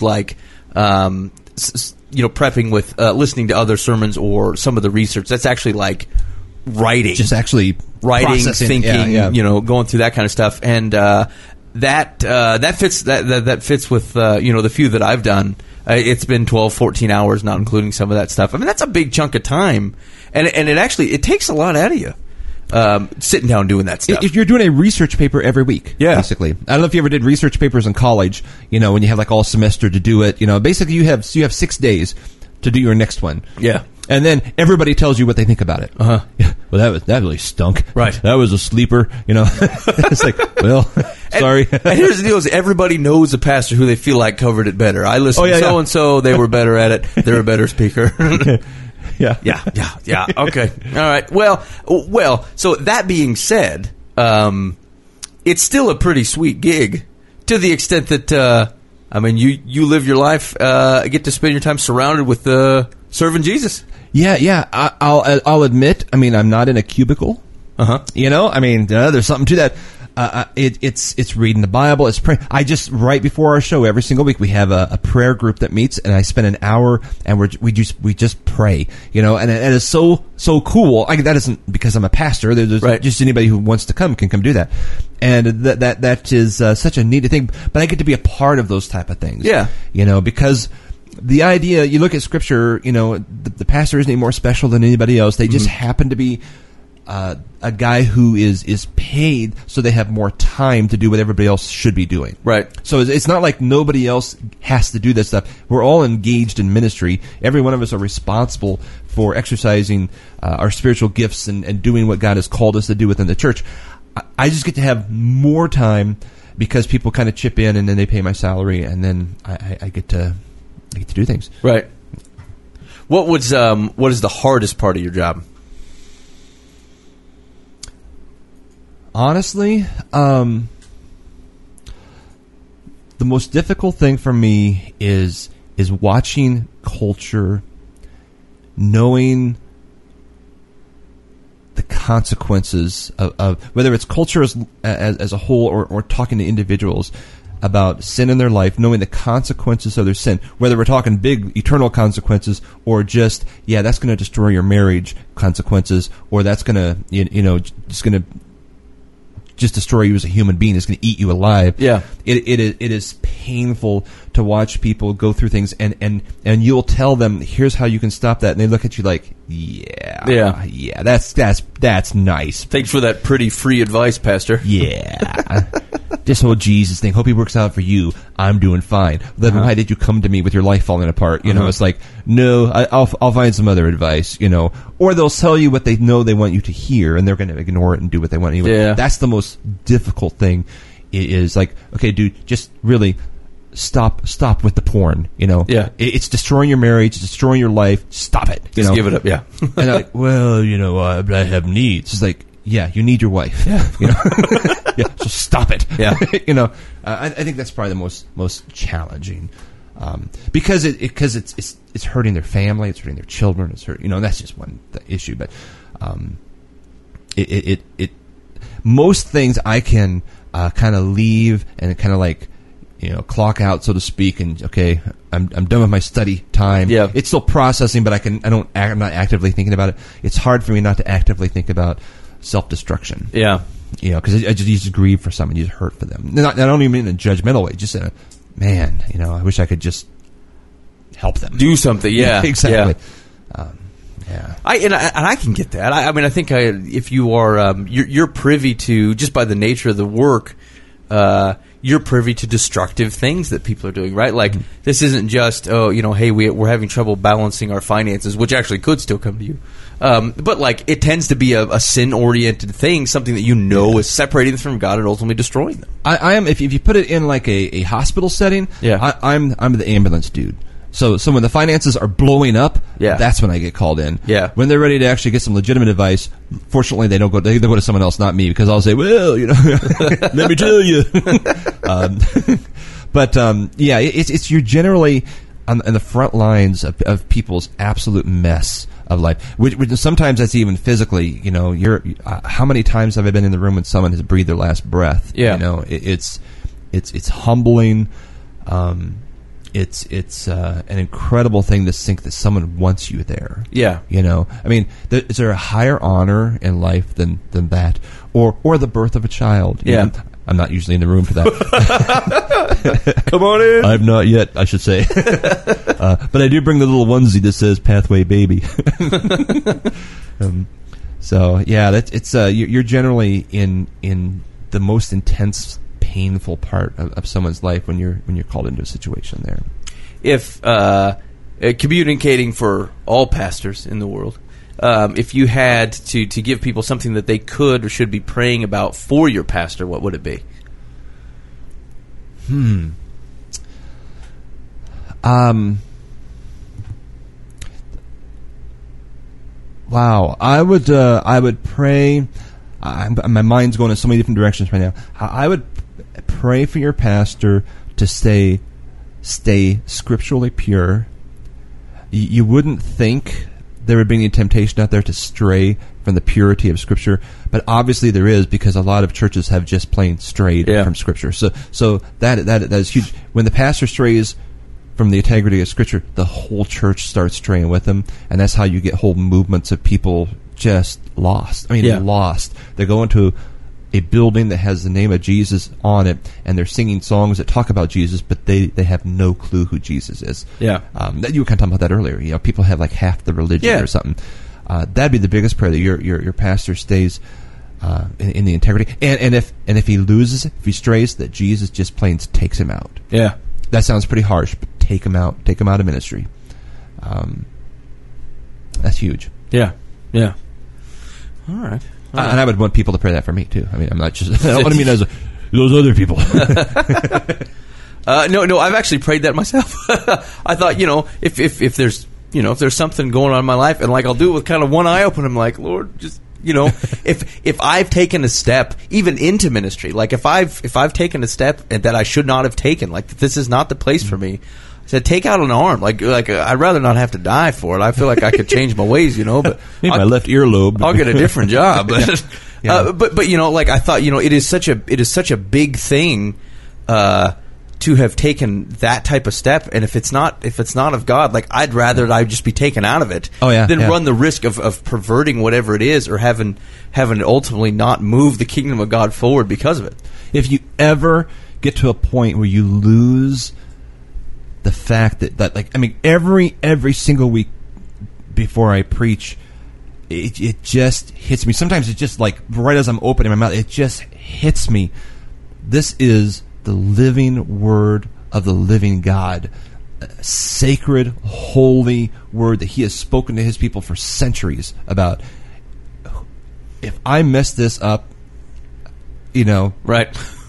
prepping with listening to other sermons or some of the research. That's actually writing. Just actually writing, processing. thinking, going through that kind of stuff. And that fits with the few that I've done. It's been 12, 14 hours, not including some of that stuff. I mean, that's a big chunk of time. And it takes a lot out of you. Sitting down doing that stuff. If you're doing a research paper every week, basically. I don't know if you ever did research papers in college, when you have all semester to do it, basically you have 6 days to do your next one. Yeah. And then everybody tells you what they think about it. Uh-huh. Yeah, well, that really stunk. Right. That was a sleeper, It's sorry. And here's the deal is everybody knows a pastor who they feel like covered it better. I listened to so-and-so, they were better at it. They're a better speaker. Yeah. Okay. All right. Well. So that being said, it's still a pretty sweet gig, to the extent that you live your life, get to spend your time surrounded with serving Jesus. Yeah. I'll admit. I'm not in a cubicle. Uh-huh. There's something to that. It's reading the Bible. It's praying. I just right before our show every single week we have a prayer group that meets, and I spend an hour and we just pray. And it's so cool. That isn't because I'm a pastor. There's right. Just anybody who wants to come can come do that, and that is such a neat thing. But I get to be a part of those type of things. Yeah, because. The idea, you look at Scripture, the pastor isn't any more special than anybody else. They just happen to be a guy who is paid so they have more time to do what everybody else should be doing. Right. So it's not like nobody else has to do this stuff. We're all engaged in ministry. Every one of us are responsible for exercising our spiritual gifts and doing what God has called us to do within the church. I just get to have more time because people kind of chip in and then they pay my salary, and then I get to do things. Right. What is the hardest part of your job? Honestly, the most difficult thing for me is watching culture, knowing the consequences of whether it's culture as a whole or talking to individuals about sin in their life, knowing the consequences of their sin, whether we're talking big eternal consequences or just, that's going to destroy your marriage consequences, or that's going to, just destroy you as a human being. It's going to eat you alive. Yeah. It is painful to watch people go through things, and you'll tell them, here's how you can stop that, and they look at you like, yeah, that's nice. Thanks for that pretty free advice, Pastor. Yeah. This whole Jesus thing, hope he works out for you. I'm doing fine. Then why did you come to me with your life falling apart? It's like, no, I'll find some other advice, Or they'll tell you what they know they want you to hear, and they're going to ignore it and do what they want anyway. Yeah. That's the most difficult thing, is like, okay, dude, just really stop with the porn, Yeah. It's destroying your marriage, it's destroying your life. Stop it. Just give it up, yeah. And I'm like, well, I have needs. It's like, yeah, you need your wife. Yeah. Yeah, so stop it. Yeah. I think that's probably the most challenging, because it's hurting their family, it's hurting their children, it's hurting, that's just one issue. But it most things I can kind of leave and kind of like clock out, so to speak, and okay, I'm done with my study time. Yeah. It's still processing, but I'm not actively thinking about it. It's hard for me not to actively think about self-destruction. Yeah. Because I just grieve for someone, you just hurt for them. I don't even mean in a judgmental way, just in a, man, I wish I could just help them. Do something, yeah. Exactly. Yeah. I can get that. I mean, I think if you are, you're privy to, just by the nature of the work, you're privy to destructive things that people are doing, right? Like, this isn't just, hey, we're having trouble balancing our finances, which actually could still come to you. But like, it tends to be a sin-oriented thing, something that is separating them from God and ultimately destroying them. I am, if you put it in like a hospital setting, I'm the ambulance dude. So when the finances are blowing up, that's when I get called in. Yeah. When they're ready to actually get some legitimate advice, fortunately they don't go. They go to someone else, not me, because I'll say, well, let me tell you. But it's you're generally on the front lines of people's absolute mess of life. Which sometimes that's even physically. You're how many times have I been in the room when someone has breathed their last breath? Yeah. It's humbling. It's an incredible thing to think that someone wants you there. Yeah. I mean, is there a higher honor in life than that? Or the birth of a child? Yeah. I'm not usually in the room for that. Come on in. I've not yet, I should say. But I do bring the little onesie that says Pathway Baby. You're generally in the most intense, painful part of someone's life when you're called into a situation there. If communicating for all pastors in the world, if you had to give people something that they could or should be praying about for your pastor, what would it be? Wow, I would pray. My mind's going in so many different directions right now. I would pray for your pastor to stay scripturally pure. You wouldn't think there would be any temptation out there to stray from the purity of Scripture, but obviously there is, because a lot of churches have just plain strayed from Scripture. So that is huge. When the pastor strays from the integrity of Scripture, the whole church starts straying with them, and that's how you get whole movements of people just lost. I mean, lost. They go into a building that has the name of Jesus on it, and they're singing songs that talk about Jesus, but they have no clue who Jesus is. Yeah. You were kind of talking about that earlier. You know, people have like half the religion or something. That'd be the biggest prayer, that your pastor stays in the integrity, and if he loses, if he strays, that Jesus just plain takes him out. Yeah. That sounds pretty harsh, but take him out of ministry. That's huge. Yeah. Yeah. All right. And I would want people to pray that for me too. I mean, I'm not just. I don't want to mean as those other people. No, I've actually prayed that myself. I thought, if there's something going on in my life, and like I'll do it with kind of one eye open. I'm like, Lord, just if I've taken a step even into ministry, like if I've taken a step that I should not have taken, like this is not the place for me. I said, take out an arm. Like I'd rather not have to die for it. I feel like I could change my ways, but maybe my left earlobe. I'll get a different job. But but like I thought, it is such a big thing to have taken that type of step. And if it's not of God, like I'd rather I just be taken out of it than run the risk of perverting whatever it is, or having ultimately not move the kingdom of God forward because of it. If you ever get to a point where you lose the fact that like, I mean, every single week before I preach, it just hits me. Sometimes it's just like right as I'm opening my mouth, it just hits me. This is the living word of the living God, sacred, holy word that He has spoken to His people for centuries about. If I mess this up, right?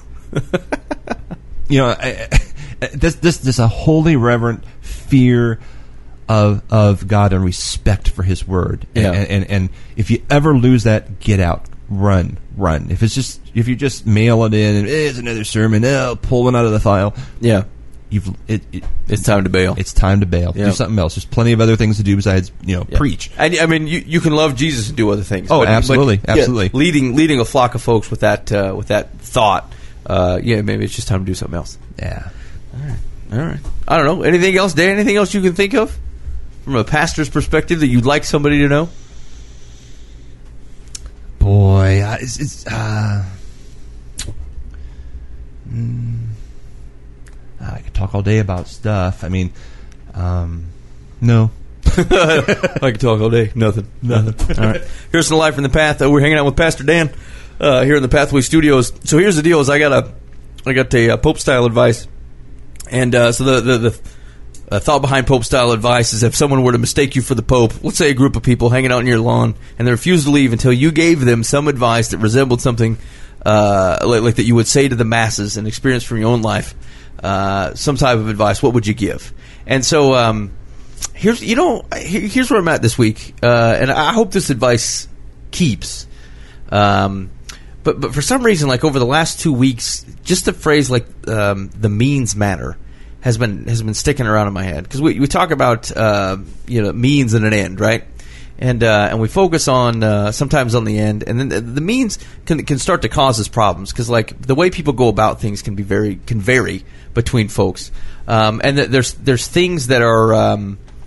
This a holy, reverent fear of God and respect for His word. And if you ever lose that, get out, run. If you just mail it in and it's another sermon, pull one out of the file. Yeah, it's time to bail. It's time to bail. Yeah. Do something else. There's plenty of other things to do besides preach. And I mean, you can love Jesus and do other things. Oh, absolutely. Leading a flock of folks with that thought. Maybe it's just time to do something else. Yeah. All right. I don't know. Anything else, Dan? Anything else you can think of from a pastor's perspective that you'd like somebody to know? Boy, I could talk all day about stuff. I mean, no. I could talk all day. Nothing. All right. Here's the Life in the Path. We're hanging out with Pastor Dan here in the Pathway Studios. So here's the deal: is I got a Pope style advice, and so the thought behind Pope style advice is if someone were to mistake you for the Pope, let's say a group of people hanging out on your lawn, and they refused to leave until you gave them some advice that resembled something like that you would say to the masses, an experience from your own life, some type of advice. What would you give? And so here's where I'm at this week, and I hope this advice keeps. But for some reason, like over the last 2 weeks, just the phrase like the means matter has been sticking around in my head, because we talk about means and an end, right? And we focus on sometimes on the end, and then the means can start to cause us problems, because like the way people go about things can vary between folks, and there's things that are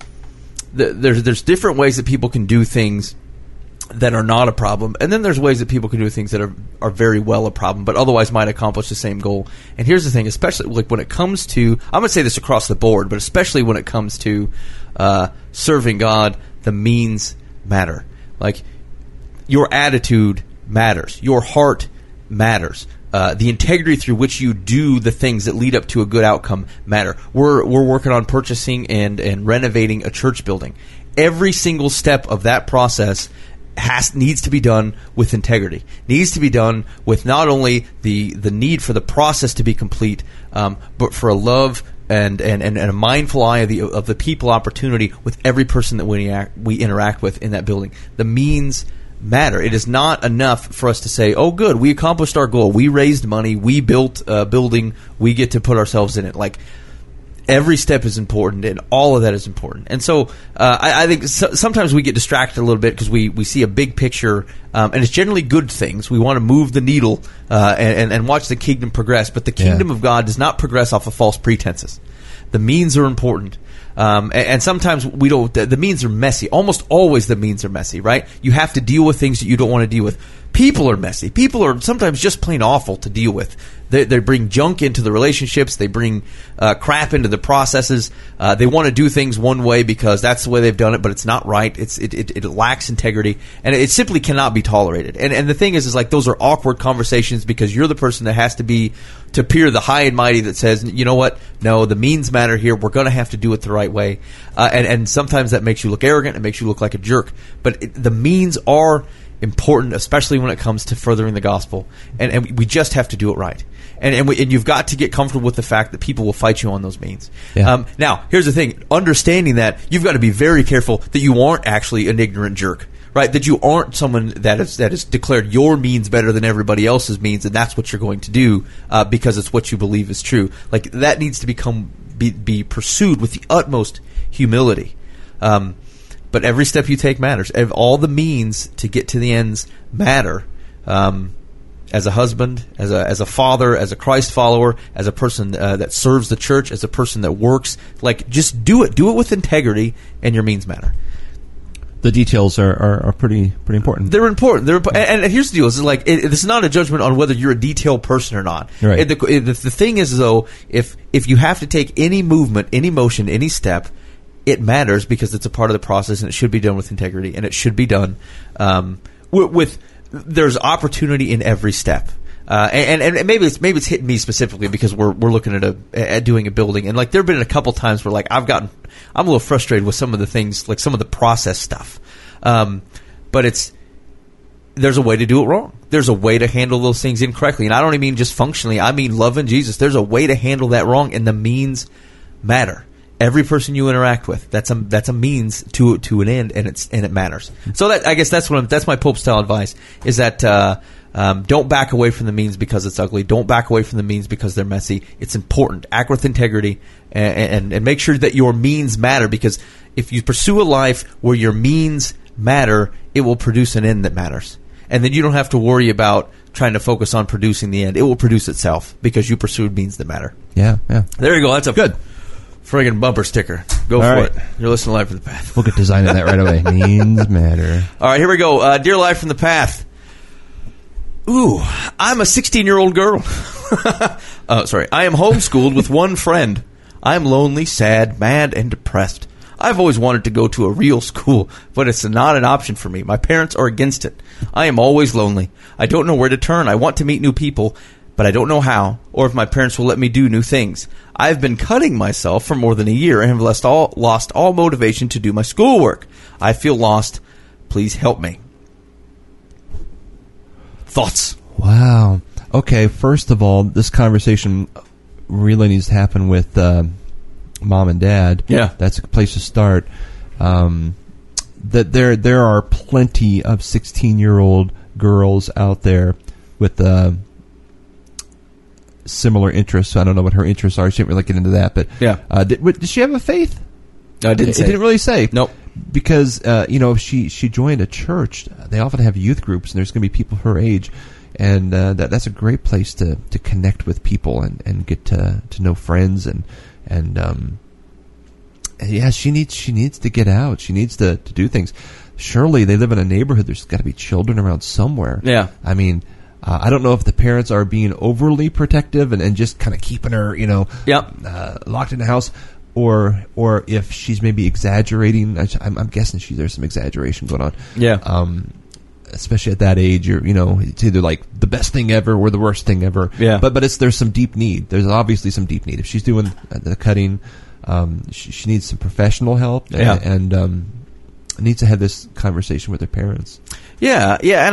there's different ways that people can do things that are not a problem, and then there's ways that people can do things that are very well a problem, but otherwise might accomplish the same goal. And here's the thing, especially like when it comes to, I'm going to say this across the board, but especially when it comes to serving God, the means matter. Like your attitude matters, your heart matters. The integrity through which you do the things that lead up to a good outcome matter. We're working on purchasing and renovating a church building. Every single step of that process needs to be done with integrity. Needs to be done with not only the need for the process to be complete, but for a love and a mindful eye of the people opportunity with every person that we interact with in that building. The means matter. It is not enough for us to say, oh good, we accomplished our goal, we raised money, we built a building, we get to put ourselves in it. Like, every step is important, and all of that is important. And so I think sometimes we get distracted a little bit because we see a big picture, and it's generally good things. We want to move the needle and watch the kingdom progress, but the kingdom of God does not progress off of false pretenses. The means are important. And sometimes we don't. The means are messy. Almost always the means are messy, right? You have to deal with things that you don't want to deal with. People are messy. People are sometimes just plain awful to deal with. They bring junk into the relationships. They bring crap into the processes. They want to do things one way because that's the way they've done it, but it's not right. It lacks integrity, and it simply cannot be tolerated. And the thing is like those are awkward conversations because you're the person that has to appear the high and mighty that says, you know what? No, the means matter here. We're going to have to do it the right way. And sometimes that makes you look arrogant. It makes you look like a jerk. But the means are important, especially when it comes to furthering the gospel. And we just have to do it right. And you've got to get comfortable with the fact that people will fight you on those means. Yeah. Now, here's the thing. Understanding that, you've got to be very careful that you aren't actually an ignorant jerk. Right, that you aren't someone that is declared your means better than everybody else's means, and that's what you're going to do because it's what you believe is true. Like that needs to be pursued with the utmost humility. But every step you take matters. All the means to get to the ends matter. As a husband, as a father, as a Christ follower, as a person that serves the church, as a person that works, like just do it. Do it with integrity, and your means matter. The details are pretty important. They're important. And here's the deal: is like this is not a judgment on whether you're a detailed person or not. Right. The thing is, though, if you have to take any movement, any motion, any step, it matters because it's a part of the process, and it should be done with integrity, and it should be done with. There's opportunity in every step. And maybe it's hitting me specifically because we're looking at doing a building, and like there've been a couple times where like I'm a little frustrated with some of the things, like some of the process stuff. But there's a way to do it wrong. There's a way to handle those things incorrectly, and I don't even mean just functionally. I mean loving Jesus. There's a way to handle that wrong, and the means matter. Every person you interact with, that's a means to an end, and it matters. So I guess that's my Pope style advice is that. Don't back away from the means because it's ugly. Don't back away from the means because they're messy. It's important. Act with integrity and make sure that your means matter, because if you pursue a life where your means matter, it will produce an end that matters. And then you don't have to worry about trying to focus on producing the end. It will produce itself because you pursued means that matter. Yeah. There you go. That's a good friggin' bumper sticker. Go for it. You're listening to Life from the Path. We'll get designing that right away. Means matter. All right, here we go. Dear Life from the Path. Ooh, I'm a 16-year-old girl. Sorry. I am homeschooled with one friend. I am lonely, sad, mad, and depressed. I've always wanted to go to a real school, but it's not an option for me. My parents are against it. I am always lonely. I don't know where to turn. I want to meet new people, but I don't know how, or if my parents will let me do new things. I've been cutting myself for more than a year and have lost all motivation to do my schoolwork. I feel lost. Please help me. Thoughts? Wow. Okay, first of all, this conversation really needs to happen with mom and dad. Yeah. That's a place to start. That there are plenty of 16-year-old girls out there with similar interests. I don't know what her interests are. She didn't really get into that. But yeah. Did she have a faith? No, it didn't really say. Nope. Because if she joined a church, they often have youth groups, and there's going to be people her age, and that's a great place to connect with people and get to know friends and yeah, she needs to get out. She needs to do things. Surely they live in a neighborhood. There's got to be children around somewhere. Yeah. I mean, I don't know if the parents are being overly protective and just kind of keeping her, locked in the house. Or if she's maybe exaggerating. I'm guessing there's some exaggeration going on. Yeah. Especially at that age, it's either like the best thing ever or the worst thing ever. Yeah. But there's some deep need. There's obviously some deep need. If she's doing the cutting, she needs some professional help. Yeah. And needs to have this conversation with her parents. Yeah. And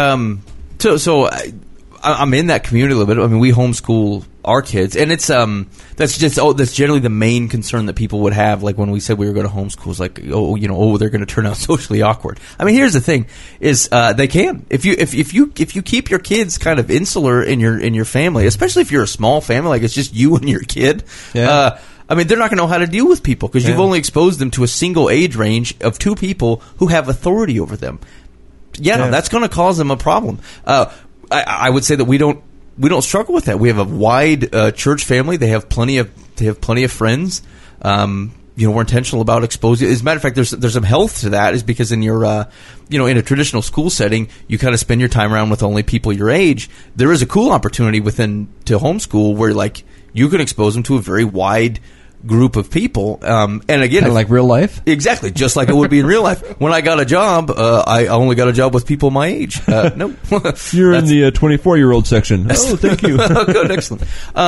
I'm in that community a little bit. I mean, we homeschool our kids, and it's that's generally the main concern that people would have. Like when we said we were going to homeschool, it's like they're going to turn out socially awkward. I mean, here's the thing: is they can if you keep your kids kind of insular in your family, especially if you're a small family, like it's just you and your kid. Yeah. I mean, they're not going to know how to deal with people because you've Yeah. only exposed them to a single age range of two people who have authority over them. Yeah. That's going to cause them a problem. I would say that we don't struggle with that. We have a wide church family. They have plenty of friends. We're intentional about exposing. As a matter of fact, there's some health to that, is because in your in a traditional school setting, you kind of spend your time around with only people your age. There is a cool opportunity to homeschool where like you can expose them to a very wide group of people. And again, Kind of like real life? exactly, just like it would be in real life. When I got a job, I only got a job with people my age. No, You're in the 24-year-old section. Oh, thank you. Good, excellent.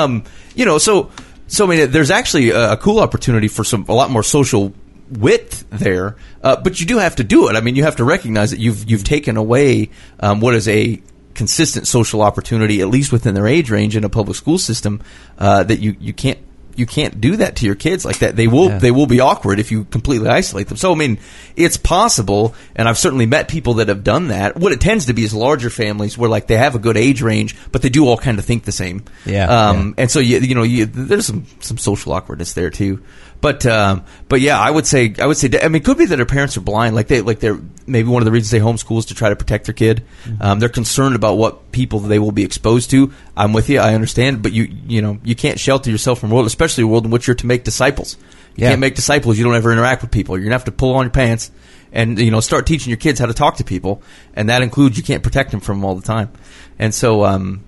So I mean, there's actually a cool opportunity for a lot more social width there, but you do have to do it. I mean, you have to recognize that you've taken away what is a consistent social opportunity, at least within their age range in a public school system. That you can't do that to your kids like that. They will be awkward if you completely isolate them. So I mean, it's possible, and I've certainly met people that have done that. What it tends to be is larger families where like they have a good age range, but they do all kind of think the same. And so there's some social awkwardness there too. But yeah, I would say I mean, it could be that their parents are blind. They're maybe one of the reasons they homeschool is to try to protect their kid. They're concerned about what people they will be exposed to. I'm with you. I understand, but you can't shelter yourself from a world, especially a world in which you're to make disciples. You can't make disciples. You don't ever interact with people. You're gonna have to pull on your pants and start teaching your kids how to talk to people, and that includes you can't protect them from them all the time. And so and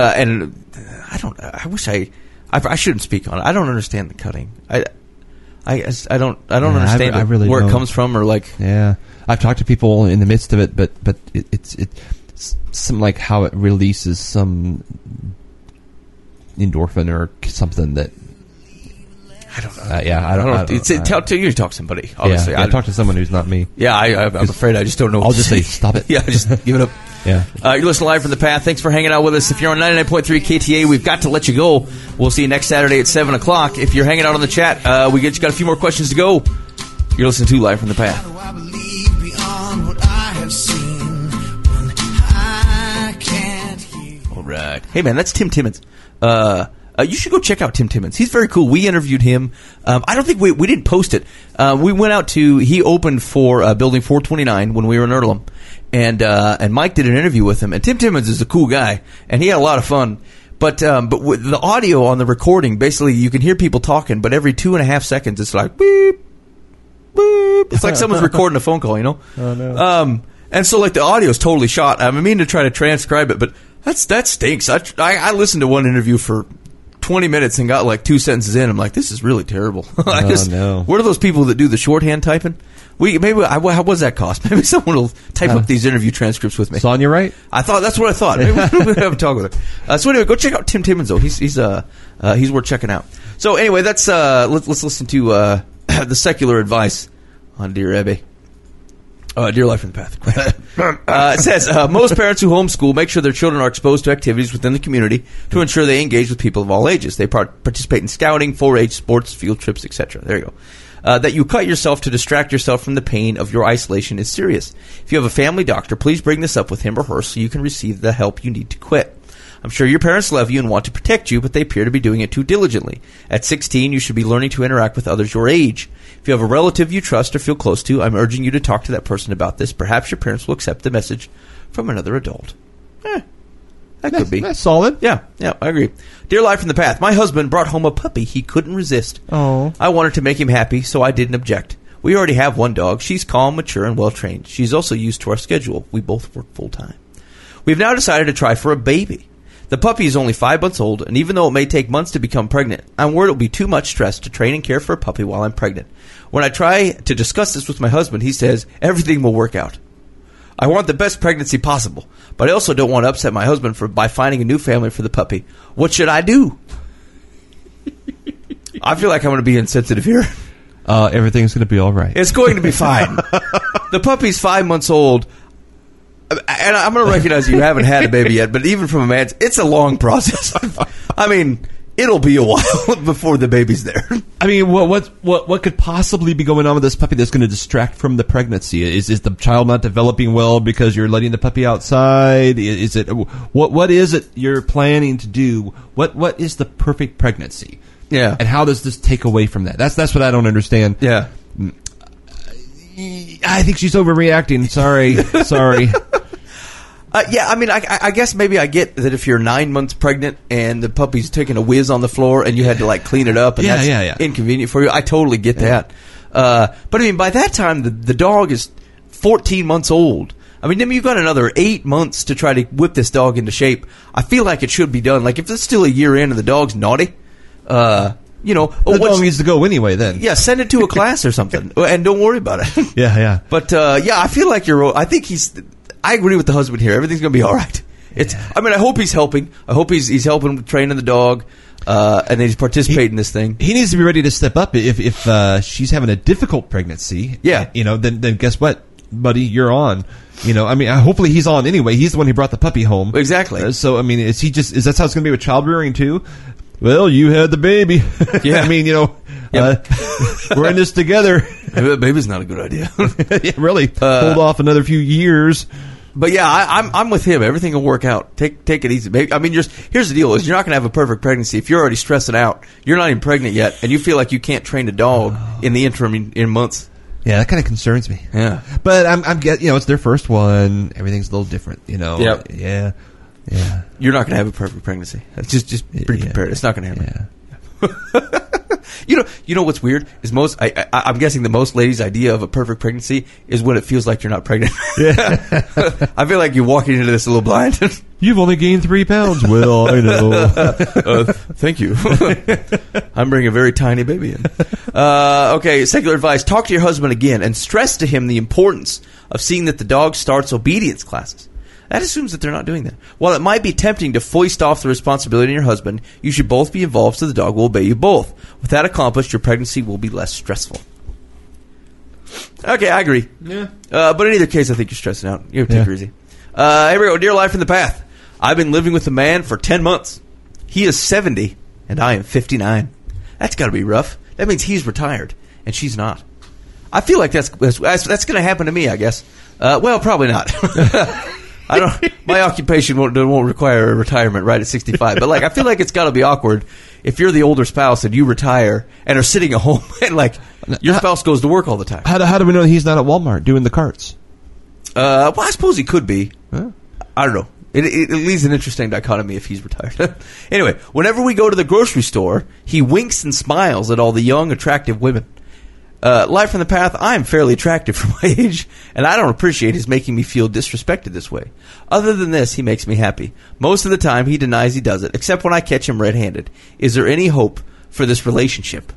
I don't. I wish I shouldn't speak on it. I don't understand the cutting. I don't understand I really where don't. it comes from, or like. Yeah, I've talked to people in the midst of it, but it's something like how it releases some endorphin or something that. I don't know. I don't. You talk to somebody. Obviously, I talk to someone who's not me. Yeah, I'm afraid I just don't know. I'll just say, stop it. Yeah, just give it up. Yeah. You're listening live from the Path. Thanks for hanging out with us. If you're on 99.3 KTA, we've got to let you go. We'll see you next Saturday at 7 o'clock. If you're hanging out on the chat, we got a few more questions to go. You're listening to Live from the Path. I believe beyond what I have seen when I can't hear. All right. Hey, man, that's Tim Timmons. You should go check out Tim Timmons. He's very cool. We interviewed him. I don't think we didn't post it. We went out he opened for Building 429 when we were in Erdelum. And Mike did an interview with him. And Tim Timmons is a cool guy. And he had a lot of fun. But with the audio on the recording, basically you can hear people talking, but every 2.5 seconds it's like beep, beep. It's like someone's recording a phone call, Oh, no. And so like the audio is totally shot. I mean to try to transcribe it, but that stinks. I listened to one interview for 20 minutes and got like 2 sentences in. I'm like, this is really terrible. No. What are those people that do the shorthand typing? How was that cost? Maybe someone will type up these interview transcripts with me. Sonia, right? That's what I thought. Maybe we'll have a talk with her. So anyway, go check out Tim Timmons though. He's worth checking out. So anyway, let's listen to the secular advice on Dear Ebbe. Dear Life from the Path. It says, most parents who homeschool make sure their children are exposed to activities within the community to ensure they engage with people of all ages. They participate in scouting, 4-H, sports, field trips, etc. There you go. That you cut yourself to distract yourself from the pain of your isolation is serious. If you have a family doctor, please bring this up with him or her so you can receive the help you need to quit. I'm sure your parents love you and want to protect you, but they appear to be doing it too diligently. At 16, you should be learning to interact with others your age. If you have a relative you trust or feel close to, I'm urging you to talk to that person about this. Perhaps your parents will accept the message from another adult. That could be. That's solid. Yeah, I agree. Dear Life from the Path, my husband brought home a puppy he couldn't resist. Oh. I wanted to make him happy, so I didn't object. We already have one dog. She's calm, mature, and well-trained. She's also used to our schedule. We both work full-time. We've now decided to try for a baby. The puppy is only 5 months old, and even though it may take months to become pregnant, I'm worried it'll be too much stress to train and care for a puppy while I'm pregnant. When I try to discuss this with my husband, he says, everything will work out. I want the best pregnancy possible, but I also don't want to upset my husband by finding a new family for the puppy. What should I do? I feel like I'm going to be insensitive here. Everything's going to be all right. It's going to be fine. The puppy's 5 months old. And I'm going to recognize you haven't had a baby yet, but even from a man's, it's a long process. I mean, it'll be a while before the baby's there. I mean, what could possibly be going on with this puppy that's going to distract from the pregnancy? Is the child not developing well because you're letting the puppy outside? Is it what is it you're planning to do? What is the perfect pregnancy? Yeah. And how does this take away from that? That's what I don't understand. Yeah. I think she's overreacting. Sorry. Yeah, I mean, I guess maybe I get that if you're 9 months pregnant and the puppy's taking a whiz on the floor and you had to like clean it up and that's inconvenient for you, I totally get that. But I mean, by that time, the dog is 14 months old. I mean, you've got another 8 months to try to whip this dog into shape. I feel like it should be done. Like, if it's still a year in and the dog's naughty, the dog needs to go anyway then. Yeah, send it to a class or something and don't worry about it. Yeah. But, I feel like I agree with the husband here. Everything's going to be all right. I mean, I hope he's helping. I hope he's helping with training the dog, and then he's participating in this thing. He needs to be ready to step up if she's having a difficult pregnancy. Yeah. Then guess what, buddy? You're on. I mean, hopefully he's on anyway. He's the one who brought the puppy home. Exactly. So, I mean, is that how it's going to be with child rearing too? Well, you had the baby. Yeah. I mean, we're in this together. Maybe that baby's not a good idea. Yeah, really. Hold off another few years. But yeah, I'm with him. Everything will work out. Take it easy, baby. I mean, here's the deal: is you're not going to have a perfect pregnancy if you're already stressing out. You're not even pregnant yet, and you feel like you can't train a dog in the interim in months. Yeah, that kind of concerns me. Yeah, but I'm getting, it's their first one. Everything's a little different. Yep. Yeah. You're not going to have a perfect pregnancy. Just be prepared. It's not going to happen. Yeah. You know what's weird is I'm guessing the most ladies' idea of a perfect pregnancy is when it feels like you're not pregnant. Yeah. I feel like you're walking into this a little blind. You've only gained 3 pounds. Well, I know. Thank you. I'm bringing a very tiny baby in. Okay, secular advice. Talk to your husband again and stress to him the importance of seeing that the dog starts obedience classes. That assumes that they're not doing that. While it might be tempting to foist off the responsibility on your husband, you should both be involved so the dog will obey you both. With that accomplished, your pregnancy will be less stressful. Okay, I agree. Yeah. But in either case, I think you're stressing out. You take it easy. Here we go. Dear Life in the Path. I've been living with a man for 10 months. He is 70, and I am 59. That's got to be rough. That means he's retired, and she's not. I feel like that's going to happen to me, I guess. Well, probably not. My occupation won't require a retirement right at 65. But I feel like it's got to be awkward if you're the older spouse and you retire and are sitting at home and your spouse goes to work all the time. How do we know he's not at Walmart doing the carts? Well, I suppose he could be. Huh? I don't know. It leaves an interesting dichotomy if he's retired. Anyway, whenever we go to the grocery store, he winks and smiles at all the young, attractive women. Life in the Path, I am fairly attractive for my age, and I don't appreciate his making me feel disrespected this way. Other than this, he makes me happy. Most of the time, he denies he does it, except when I catch him red-handed. Is there any hope for this relationship?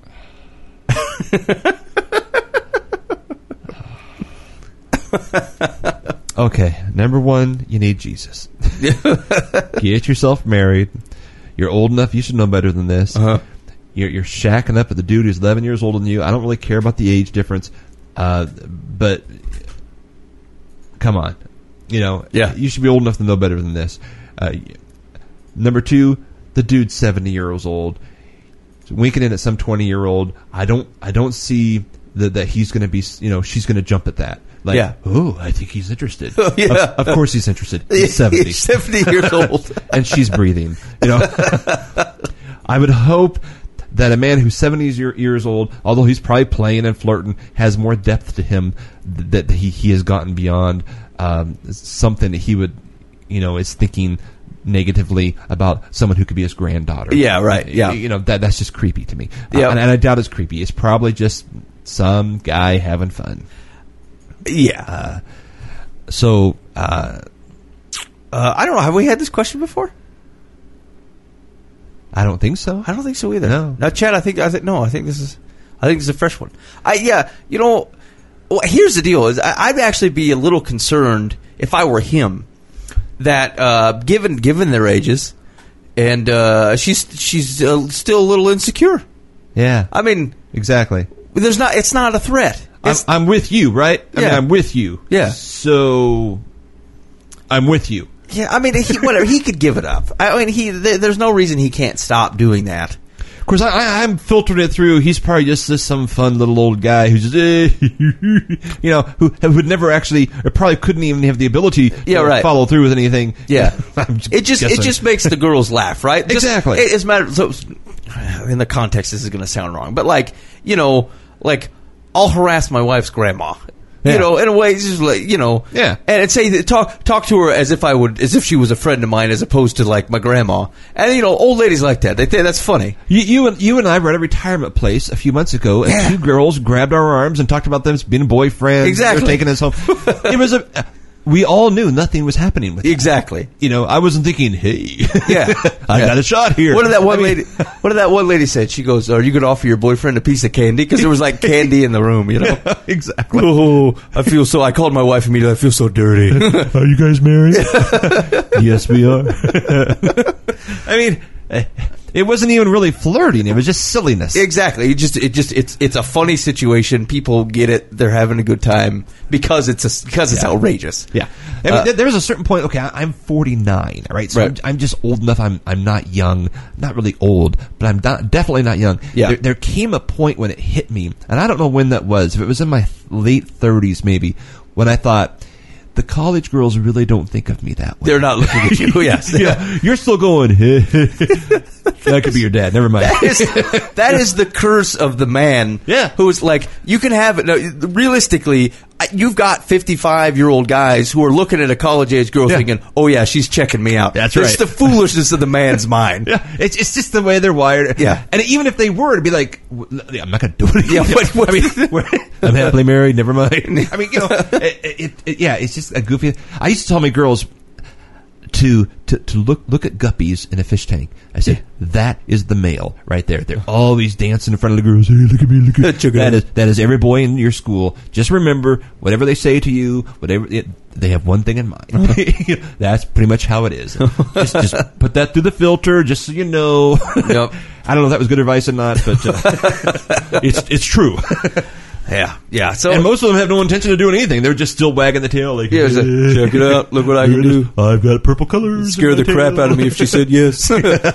Okay, number one, you need Jesus. Get yourself married. You're old enough, you should know better than this. Uh-huh. You're shacking up with the dude who's 11 years older than you. I don't really care about the age difference, but come on, you should be old enough to know better than this. Number two, the dude's 70 years old, winking in at some 20-year-old. I don't see that he's going to be, she's going to jump at that. I think he's interested. Yeah. Of course he's interested. He's 70. He's 70 years old. And she's breathing. I would hope that a man who's 70 years old, although he's probably playing and flirting, has more depth to him that he has gotten beyond something that he would, is thinking negatively about someone who could be his granddaughter. Yeah, right. Yeah. That's just creepy to me. Yeah. And I doubt it's creepy. It's probably just some guy having fun. Yeah. I don't know. Have we had this question before? I don't think so. I don't think so either. No. Now, Chad, I think this is a fresh one. Well, here's the deal: is I'd actually be a little concerned if I were him that given their ages, and she's still a little insecure. Yeah. I mean, exactly. It's not a threat. I'm with you, right? I mean, Yeah. I'm with you. Yeah. So I'm with you. Yeah, I mean, he could give it up. I mean, there's no reason he can't stop doing that. Of course, I'm filtering it through. He's probably just some fun little old guy who's just, who would never actually, or probably couldn't even have the ability to follow through with anything. Yeah, I'm it just makes the girls laugh, right? Exactly. It's matter. So in the context, this is going to sound wrong, but like, you know, like I'll harass my wife's grandma. Yeah. You know, in a way, it's just like, you know, Yeah. and say that talk to her as if she was a friend of mine, as opposed to like my grandma. And you know, old ladies like that. They think that's funny. You and I were at a retirement place a few months ago, and Yeah. two girls grabbed our arms and talked about them being boyfriends. Exactly. They're taking us home. It was we all knew nothing was happening with that. Exactly. You know, I wasn't thinking, hey, Yeah. I got a shot here. What did that one lady said? She goes, "Are you going to offer your boyfriend a piece of candy?" Because there was like candy in the room, you know. Exactly. Oh, I called my wife immediately. I feel so dirty. Are you guys married? Yes, we are. I mean, it wasn't even really flirting. It was just silliness. Exactly. It's a funny situation. People get it. They're having a good time because it's outrageous. Yeah. I mean, there's a certain point. Okay, I'm 49. All right, so Right. I'm just old enough. I'm not young, not really old, but I'm definitely not young. Yeah. There came a point when it hit me, and I don't know when that was. If it was in my late 30s, maybe, when I thought, the college girls really don't think of me that way. They're not looking at you. Yes. Yeah, you're still going. That could be your dad. Never mind. That is the curse of the man. Yeah. Who is like, you can have it. No, realistically, you've got 55-year-old guys who are looking at a college-age girl Yeah. thinking, "Oh yeah, she's checking me out." That's It's right. the foolishness of the man's mind. Yeah, it's just the way they're wired. Yeah. And even if they were, it'd be like, I'm not going to do it. Yeah, what- I mean, I'm happily married. Never mind. I mean, you know, yeah, it's just a goofy. I used to tell my girls to look at guppies in a fish tank. I said, that is the male right there. They're always dancing in front of the girls. Hey, look at me, look at Check me. it out. That is every boy in your school. Just remember, whatever they say to you, they have one thing in mind. That's pretty much how it is. Just put that through the filter, just so you know. Yep. I don't know if that was good advice or not, but it's true. Yeah. So And most of them have no intention of doing anything. They're just still wagging the tail. Like, Yeah, it's like, check it out. Look what I can do. I've got purple colors. Scare the crap out of me if she said yes.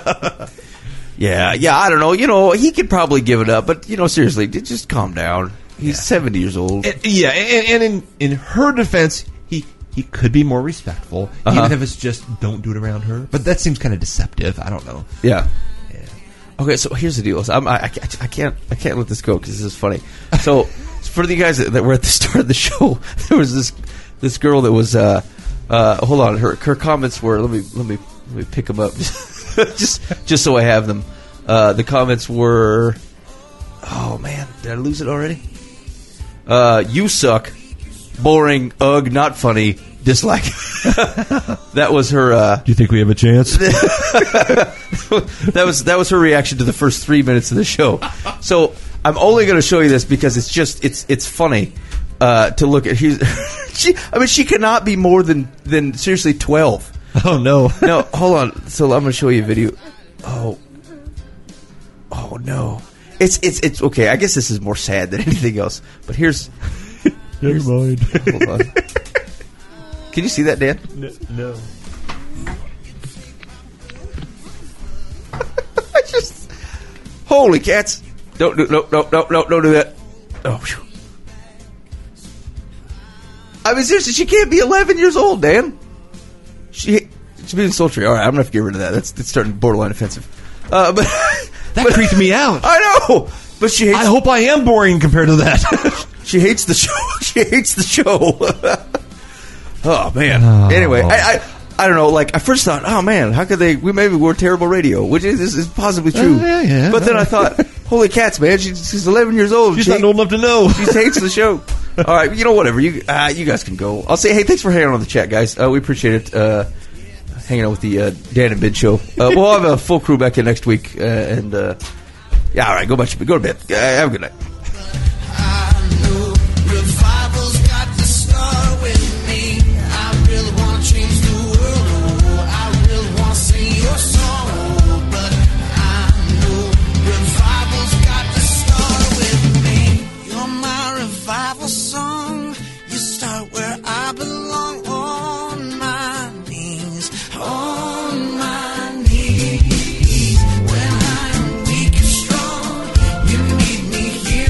Yeah. I don't know. You know, he could probably give it up, but you know, seriously, just calm down. He's 70 years old. Yeah, and in her defense, he could be more respectful, even if it's just don't do it around her. But that seems kind of deceptive. I don't know. Yeah. Okay, so here's the deal. So I can't let this go because this is funny. So for the guys that were at the start of the show, there was this girl that was hold on, her comments were let me pick them up just so I have them. The comments were, oh man, did I lose it already? You suck, boring, ugh, not funny, dislike. That was her. Do you think we have a chance? That was her reaction to the first 3 minutes of the show. So I'm only going to show you this because it's funny to look at. She cannot be more than seriously 12. Oh no! No, hold on. So I'm going to show you a video. Oh no! It's okay. I guess this is more sad than anything else. But here's Never mind. hold on. Can you see that, Dan? No. I just holy cats! Don't do don't do that. Oh, phew. I mean, seriously, she can't be 11 years old, Dan. She's being sultry. All right, I'm gonna have to get rid of that. That's starting borderline offensive. But That creeped me out. I know, but she hates. I hope I am boring compared to that. She hates the show. She hates the show. Oh man. Oh. Anyway, I don't know. Like I first thought, oh man, how could they? Maybe we're terrible radio, which is possibly true. Yeah. But then I thought, holy cats, man, she's 11 years old. She's not old enough to know. She hates the show. All right, you know, whatever. You guys can go. I'll say, hey, thanks for hanging on the chat, guys. We appreciate it. Hanging out with the Dan and Ben show. We'll have a full crew back in next week. And yeah, all right, go to bed. Have a good night. I know revival's got to start with me. I really want to change the world. I really want to sing your song. But I know revival's got to start with me. You're my revival song. You start where I belong, on my knees, on my knees. When I am weak and strong, you meet me here.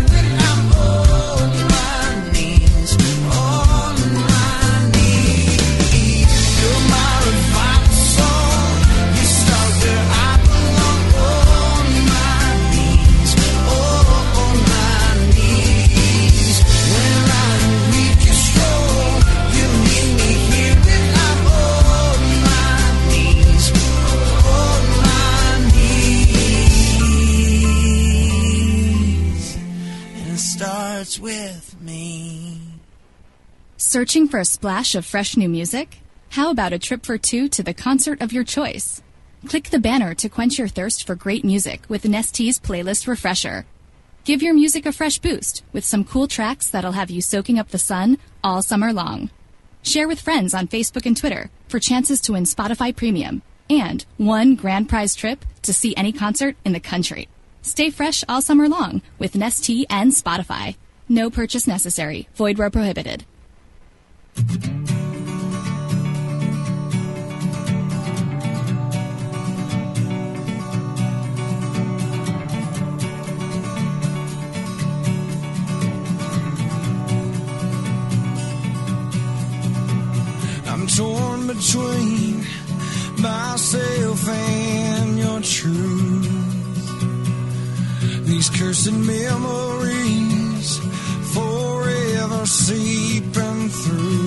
Searching for a splash of fresh new music? How about a trip for two to the concert of your choice? Click the banner to quench your thirst for great music with Nest's Playlist Refresher. Give your music a fresh boost with some cool tracks that'll have you soaking up the sun all summer long. Share with friends on Facebook and Twitter for chances to win Spotify Premium and one grand prize trip to see any concert in the country. Stay fresh all summer long with Nest and Spotify. No purchase necessary. Void where prohibited. I'm torn between myself and your truth. These cursed memories forever seeping through.